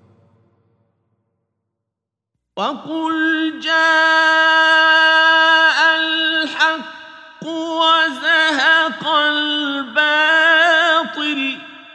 وَقُلْ جَاءَ الْحَقُّ وَزَهَقَ الْبَاطِلُ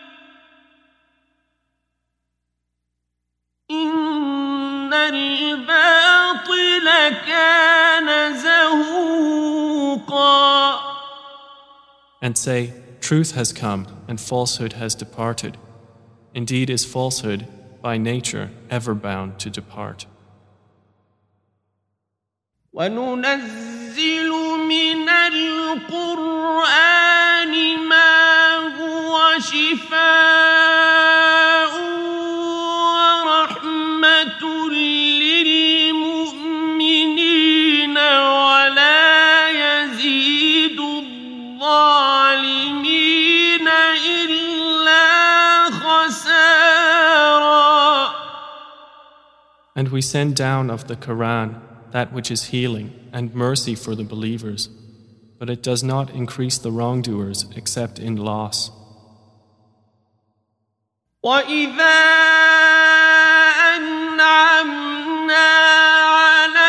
إِنَّ الْبَاطِلَ كَانَ زَهُوقًا. And say, Truth has come and falsehood has departed. Indeed is falsehood by nature ever bound to depart. وَنُنَزِّلُ مِنَ الْقُرْآنِ مَا هُوَ شِفَاءٌ وَرَحْمَةٌ لِّلْمُؤْمِنِينَ وَلَا يَزِيدُ الظَّالِمِينَ إِلَّا خَسَارًا. And we send down of the Quran that which is healing and mercy for the believers, but it does not increase the wrongdoers except in loss. وَإِذَا أَنْعَمْنَا عَلَى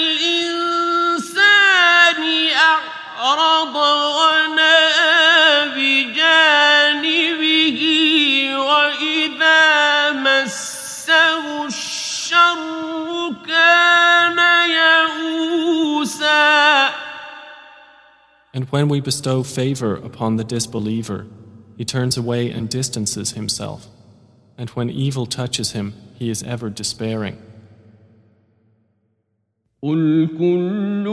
الْإِنسَانِ أَعْرَضَ وَنَأَىٰ بِجَانِبِهِ وَإِذَا مَسَّهُ الشَّرُّ كَانَ يَئُوسًا. And when we bestow favor upon the disbeliever, he turns away and distances himself. And when evil touches him, he is ever despairing. قُلْ كُلٌّ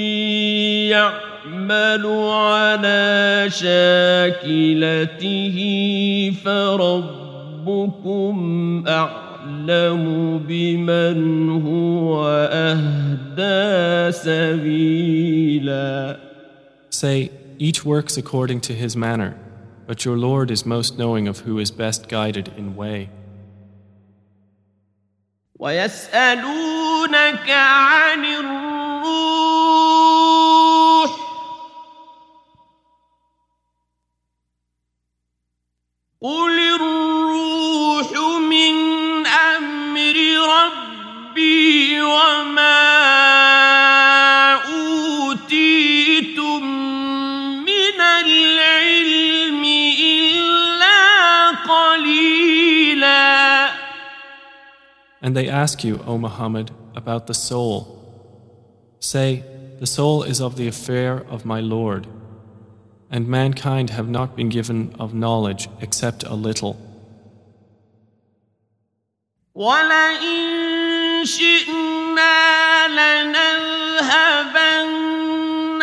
يَعْمَلُ عَلَى شَاكِلَتِهِ فَرَبُّكُمْ أَعْلَمُ بِمَنْ هُوَ أَهْدَىٰ سَبِيلًا. Say, each works according to his manner, but your Lord is most knowing of who is best guided in way. وَيَسْأَلُونَكَ عَنِ الرُّوحِ قُلِ الرُّوحُ مِنْ أَمْرِ رَبِّي وَمَا أُوتِيتُم مِّنَ الْعِلْمِ إِلَّا قَلِيلًا. And they ask you, O Muhammad, about the soul. Say, the soul is of the affair of my Lord, and mankind have not been given of knowledge except a little. وَلَئِن شِئْنَا لَنَذْهَبَنَّ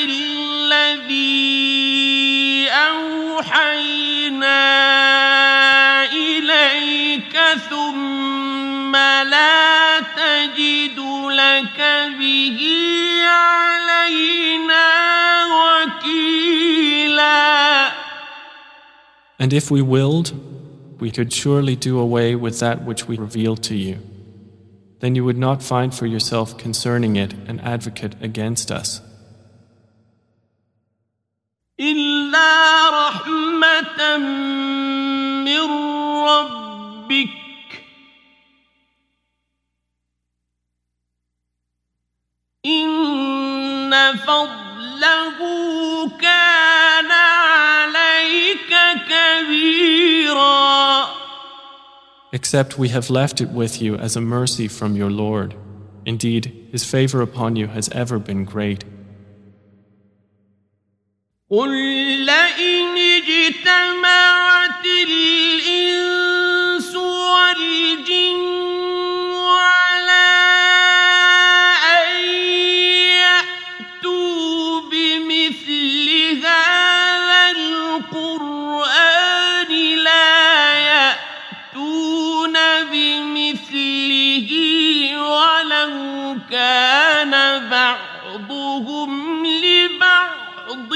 بِالَّذِي أَوْحَيْنَا إِلَيْكَ ثُمَّ لَا تَجِدُ لَكَ بِهِ عَلَيْنَا وَكِيلًا. And if we willed, we could surely do away with that which we revealed to you. Then you would not find for yourself concerning it an advocate against us. إِلَّا رَحْمَةً مِّن رَّبِّكَ. ربك. فضله كان عليك كبيرا. Except we have left it with you as a mercy from your Lord. Indeed, His favor upon you has ever been great. قل لئن اجتمعت الإنس والجن على أن يأتوا بمثل هذا القرآن لا يأتون بمثله ولو كان بعضهم لبعض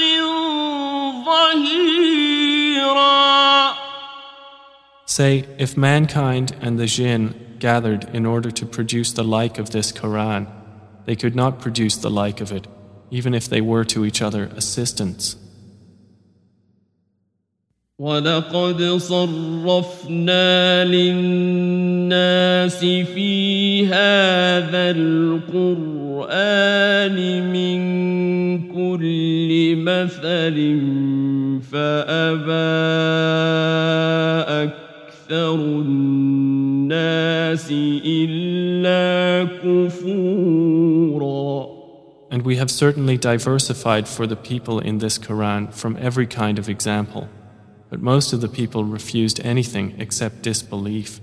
ظهيرا. Say, if mankind and the jinn gathered in order to produce the like of this Quran, they could not produce the like of it, even if they were to each other assistants. وَلَقَدْ صَرَّفْنَا لِلنَّاسِ فِي هَذَا الْقُرْآنِ مِنْ كُلِّ مَثَلٍ فَأَبَى أَكْثَرُ النَّاسِ إِلَّا كُفُورًا. And we have certainly diversified for the people in this Quran from every kind of example. But most of the people refused anything except disbelief.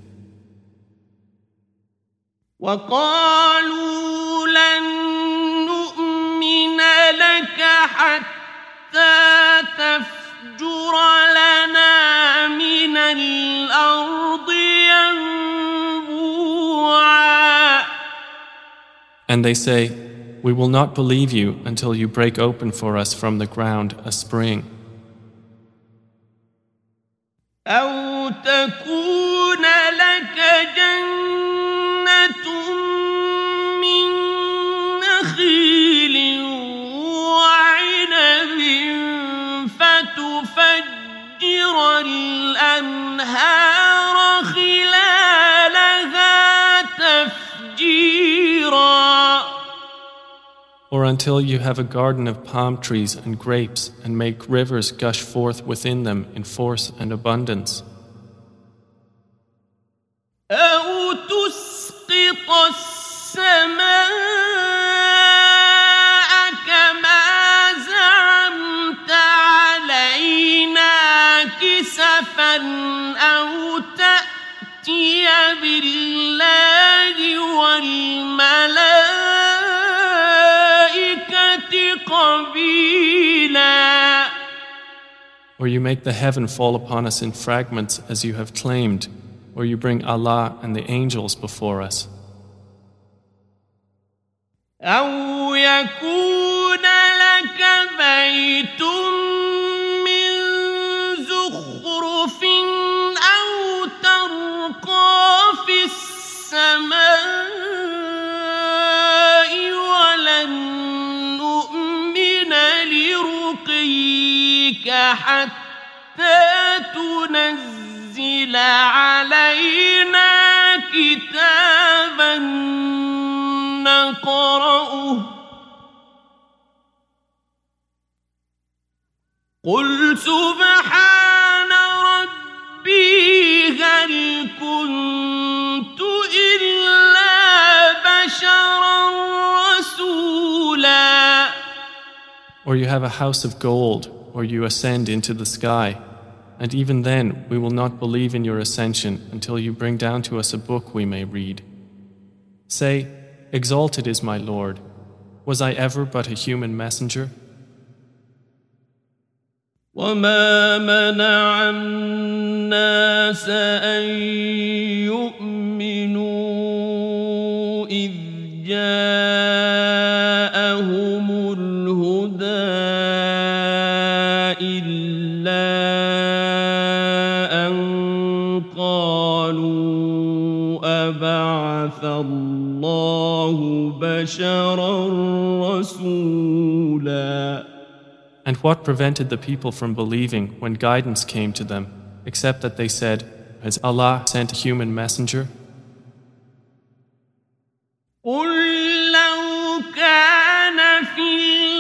وَقَالُوا لَن نُّؤْمِنَ لَكَ حَتَّى تَفْجُرَ لَنَا مِنَ الْأَرْضِ يَنبُوعًا. And they say, we will not believe you until you break open for us from the ground a spring. أَوْ تَكُونَ لَكَ جَنَّةٌ مِّن نَّخِيلٍ وَعِنَبٍ فَتُفَجِّرَ الْأَنْهَارَ خِلَالَهَا تَفْجِيرًا. Or until you have a garden of palm trees and grapes and make rivers gush forth within them in force and abundance. أَوْ تُسْقِطَ السَّمَاءَ كَمَا زَعَمْتَ عَلَيْنَا كِسَفًا أَوْ تَأْتِيَ بِاللَّهِ وَالْمَلَائِكَةِ قَبِيلًا. Or you make the heaven fall upon us in fragments as you have claimed, or you bring Allah and the angels before us. أَوْ يَكُونَ لَكَ بَيْتٌ مِّن زُخْرُفٍ أَوْ تَرْقَىٰ فِي السَّمَاءِ وَلَن نُّؤْمِنَ لِرُقِيِّكَ حَتَّىٰ تُنَزِّلَ عَلَيْنَا كِتَابًا نقرأه قل سبحان ربي هل كنت إلا بشرا رسولا. Or you have a house of gold, or you ascend into the sky, and even then we will not believe in your ascension until you bring down to us a book we may read. Say, exalted is my Lord. Was I ever but a human messenger? وَمَا مَنَعَ النَّاسَ أَن يُؤْمِنُوا إِذْ جَاءَهُمُ الْهُدَىٰ إِلَّا أَن قَالُوا أَبَعَثَ اللَّهُ بَشَرًا رَّسُولًا. And what prevented the people from believing when guidance came to them, except that they said, has Allah sent a human messenger? قُل لَّوْ كَانَ فِي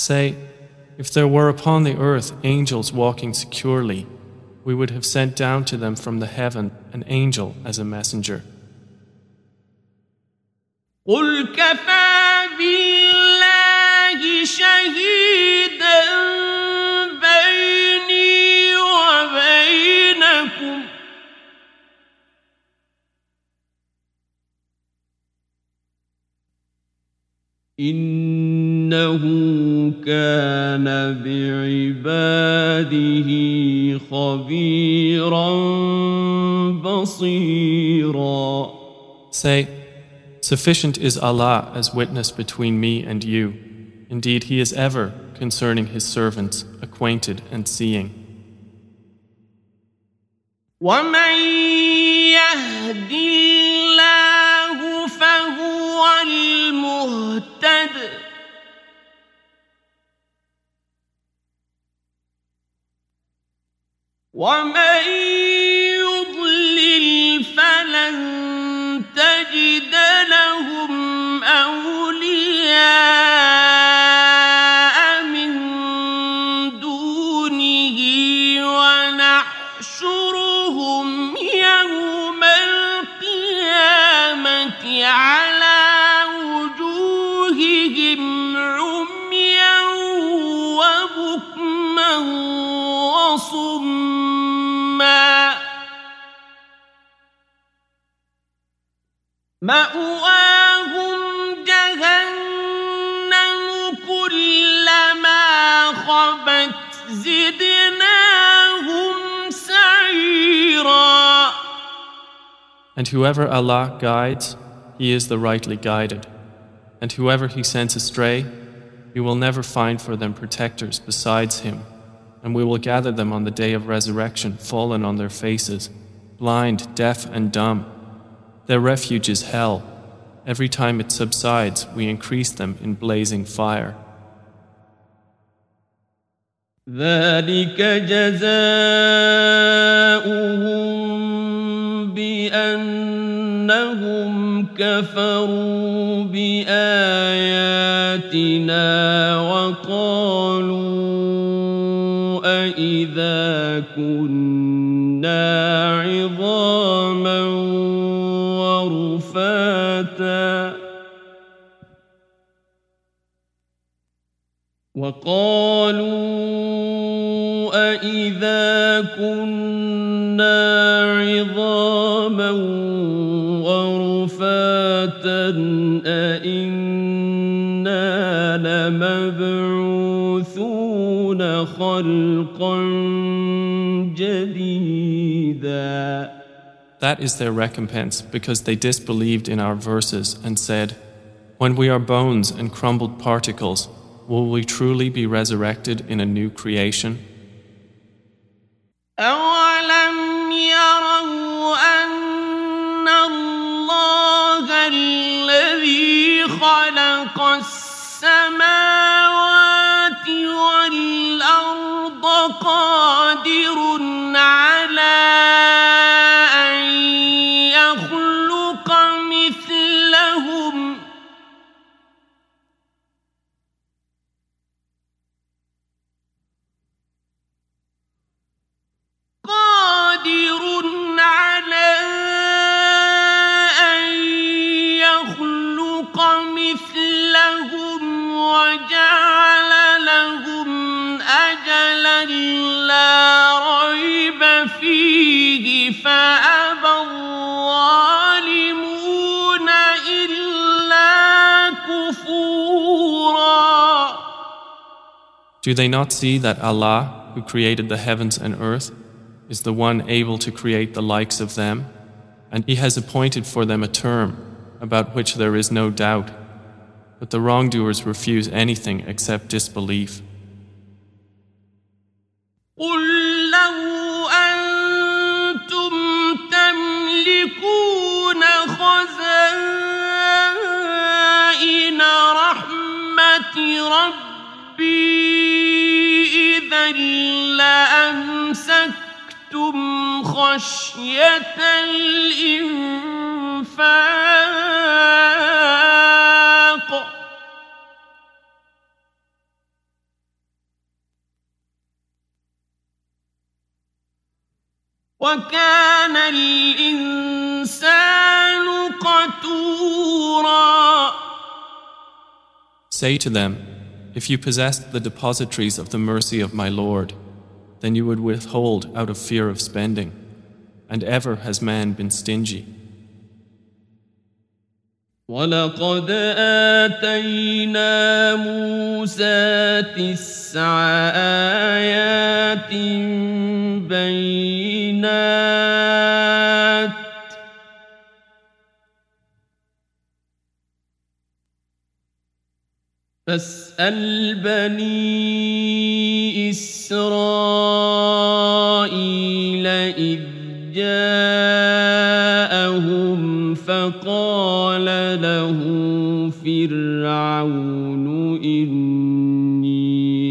Say, if there were upon the earth angels walking securely, we would have sent down to them from the heaven an angel as a messenger. قل كفى بالله شهيدا بيني وبينكم إنه كان بعباده خبيرا بصيرا. Say, sufficient is Allah as witness between me and you. Indeed, He is ever, concerning His servants, acquainted and seeing. وَمَن يَهْدِ اللَّهُ فَهُوَ الْمُهْتَدِ وَمَن يُضْلِلْ فَلَن تَجِدَ لَهُمْ أَوْلِيَاءَ مِن دُونِهِ وَنَحْشُرُهُمْ يَوْمَ الْقِيَامَةِ عَلَى وُجُوهِهِمْ عُمْيًا وَبُكْمًا وَصُمًّا مَأْوَاهُمْ جَهَنَّمُ كُلَّمَا خَبَتْ زِدْنَاهُمْ سَعِيرًا. And whoever Allah guides, he is the rightly guided. And whoever He sends astray, He will never find for them protectors besides Him. And we will gather them on the day of resurrection, fallen on their faces, blind, deaf, and dumb. Their refuge is hell. Every time it subsides, we increase them in blazing fire. ذلك جزاؤهم بأنهم كفروا بآياتنا وقالوا أإذا كنا عظاما ورفاتا وقالوا أإذا كنا عظاما ورفاتا أإنا لمبعوثون خلقا جديدا. That is their recompense, because they disbelieved in our verses and said, when we are bones and crumbled particles, will we truly be resurrected in a new creation? أَوَلَمْ يَرَوْا أَنَّ اللَّهَ الَّذِي خَلَقَ السَّمَاوَاتِ وَالْأَرْضَ قَادِرٌ عَلَىٰ أَن يَخْلُقَ مِثْلَهُمْ قادر على أن يخلق مثلهم وجعل لهم أجلا لا ريب فيه فأبى الظالمون إلا كفورا. Do they not see that Allah, who created the heavens and earth, is the one able to create the likes of them, and He has appointed for them a term about which there is no doubt, but the wrongdoers refuse anything except disbelief. قُلْ لَوْ أَنْتُمْ تَمْلِكُونَ خَزَائِنَ رَحْمَةِ رَبِّي إِذًا لَأَمْسَكْتُمْ خشية الإنفاق وكان الإنسان قتورا. Say to them, if you possessed the depositories of the mercy of my Lord, then you would withhold out of fear of spending, and ever has man been stingy. وَلَقَدْ آتَيْنَا مُوسَى تِسْعَ آيَاتٍ بَيِّنَاتٍ فاسأل بني إسرائيل إذ جاءهم فقال له فرعون إني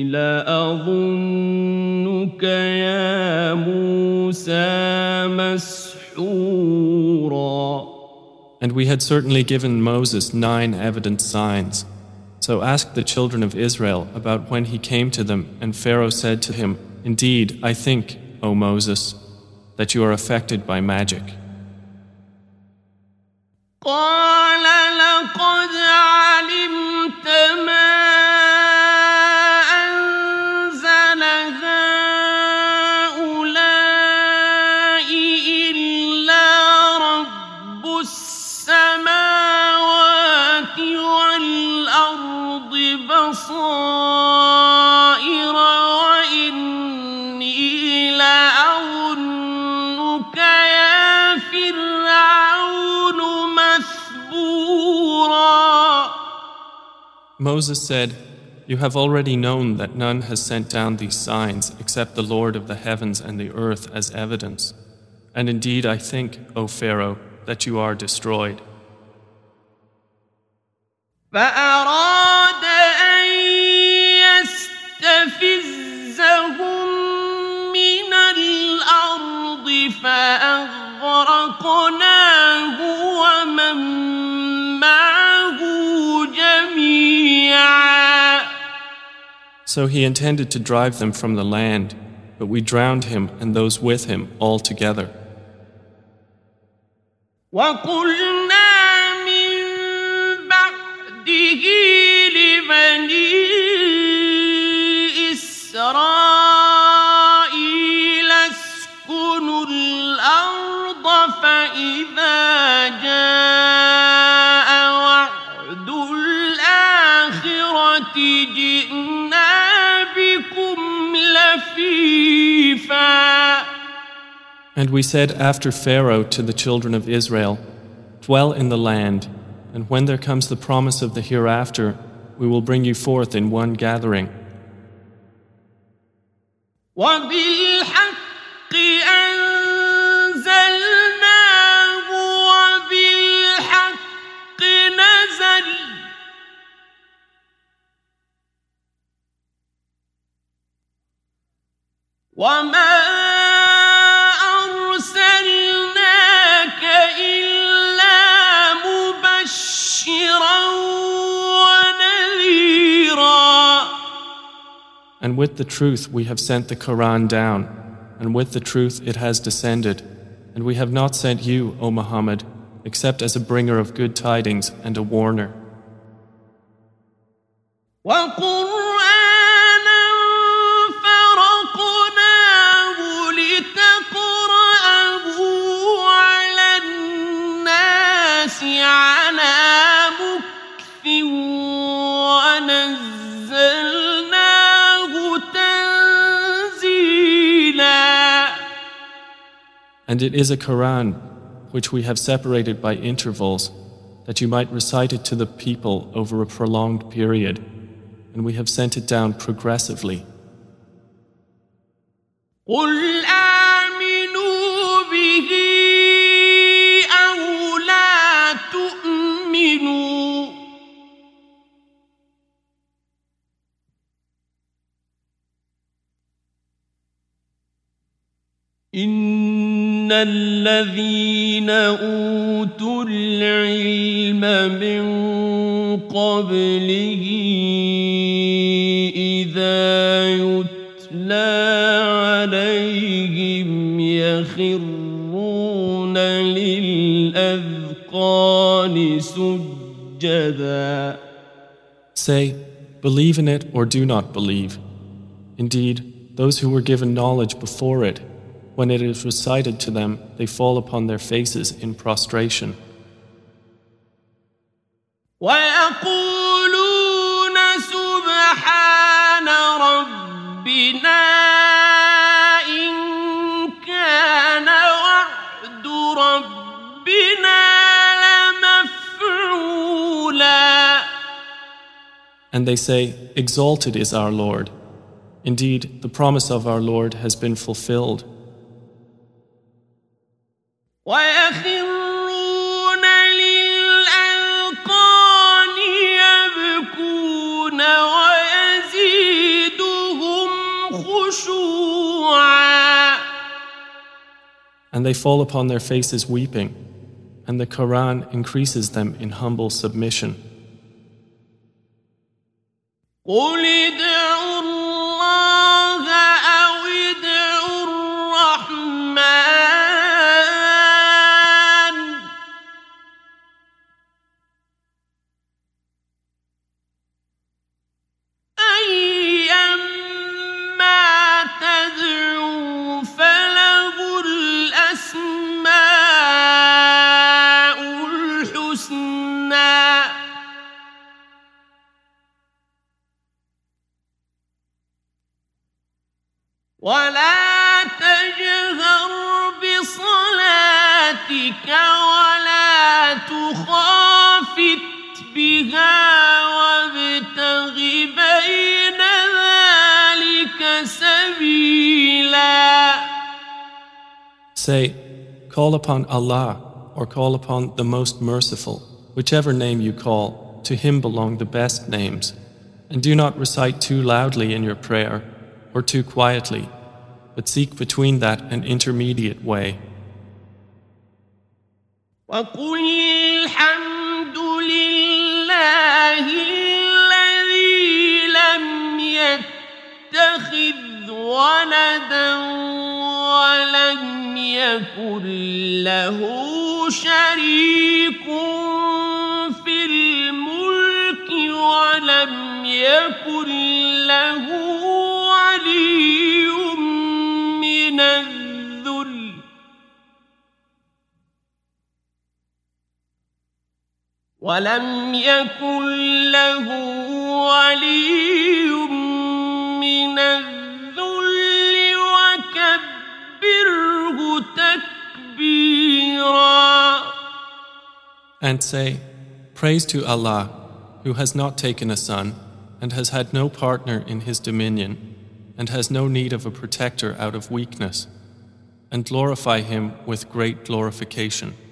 لأظنك يا موسى مسحورا. And we had certainly given Moses nine evident signs. So ask the children of Israel about when he came to them, and Pharaoh said to him, indeed, I think, O Moses, that you are affected by magic. قال لقد علمت ما أنزل هؤلاء إلا رب السماوات والأرض بصائر وإني لأظنك يا فرعون مثبورا. Moses said, you have already known that none has sent down these signs except the Lord of the heavens and the earth as evidence. And indeed I think, O Pharaoh, that you are destroyed. فأراد أن يستفزهم من الأرض فأغرقناه ومن معه جميعا. So he intended to drive them from the land, but we drowned him and those with him all together. وقلنا من بعده لبني إسرائيل اسكنوا الأرض فإذا جاء وعد الآخرة جئنا بكم لفيفا. And we said after Pharaoh to the children of Israel, dwell in the land, and when there comes the promise of the hereafter, we will bring you forth in one gathering. وبالحق أنزلناه وبالحق نزل وما أرسلناك إلا مبشرا ونذيرا. And with the truth we have sent the Quran down, and with the truth it has descended, and we have not sent you, O Muhammad, except as a bringer of good tidings and a warner. وقرآنا فرقناه لتقرأه على الناس على مكث ونزلناه تنزيلا. And it is a Quran which we have separated by intervals, that you might recite it to the people over a prolonged period, and we have sent it down progressively. قل آمنوا به أو لا تؤمنوا إن الذين أوتوا العلم من قبله إذا يتلى عليهم يخرون ويخرون للأذقان سجدا. Say, believe in it or do not believe. Indeed, those who were given knowledge before it, when it is recited to them, they fall upon their faces in prostration. وَيَقُولُونَ سُبْحَانَ رَبِّنَا إِن كَانَ وَعْدُ رَبِّنَا لَمَفْعُولًا. And they say, exalted is our Lord. Indeed, the promise of our Lord has been fulfilled. وَيَخِرُّونَ لِلْأَذْقَانِ يَبْكُونَ وَيَزِيدُهُمْ خُشُوعًا. And they fall upon their faces weeping, and the Quran increases them in humble submission. قُلِ ادْعُوا اللَّهَ أَوِ ادْعُوا الرَّحْمَٰنَ أَيًّمَّا تَدْعُوا فَلَهُ الْأَسْمَاءُ الْحُسْنَىٰ وَلَا تَجْهَرْ بِصَلَاتِكَ وَلَا تُخَافِتْ بِهَا وَابْتَغِ بَيْنَ ذَلِكَ سَبِيلًا. Say, call upon Allah or call upon the Most Merciful, whichever name you call, to Him belong the best names, and do not recite too loudly in your prayer or too quietly, but seek between that an intermediate way. وَقُلِ الْحَمْدُ لِلَّهِ الَّذِي لَمْ يَتَّخِذْ وَلَدًا وَلَمْ يَكُنْ لَهُ شَرِيكٌ فِي الْمُلْكِ وَلَمْ يَكُنْ لَهُ وَلِيٌّ مِّنَ الذُّلِّ وَلَمْ يَكُنْ لَهُ وَلِيٌّ مِّنَ الذُّلِّ وَكَبِّرْهُ تَكْبِيرًا. And say, praise to Allah, who has not taken a son, and has had no partner in His dominion, and has no need of a protector out of weakness, and glorify Him with great glorification.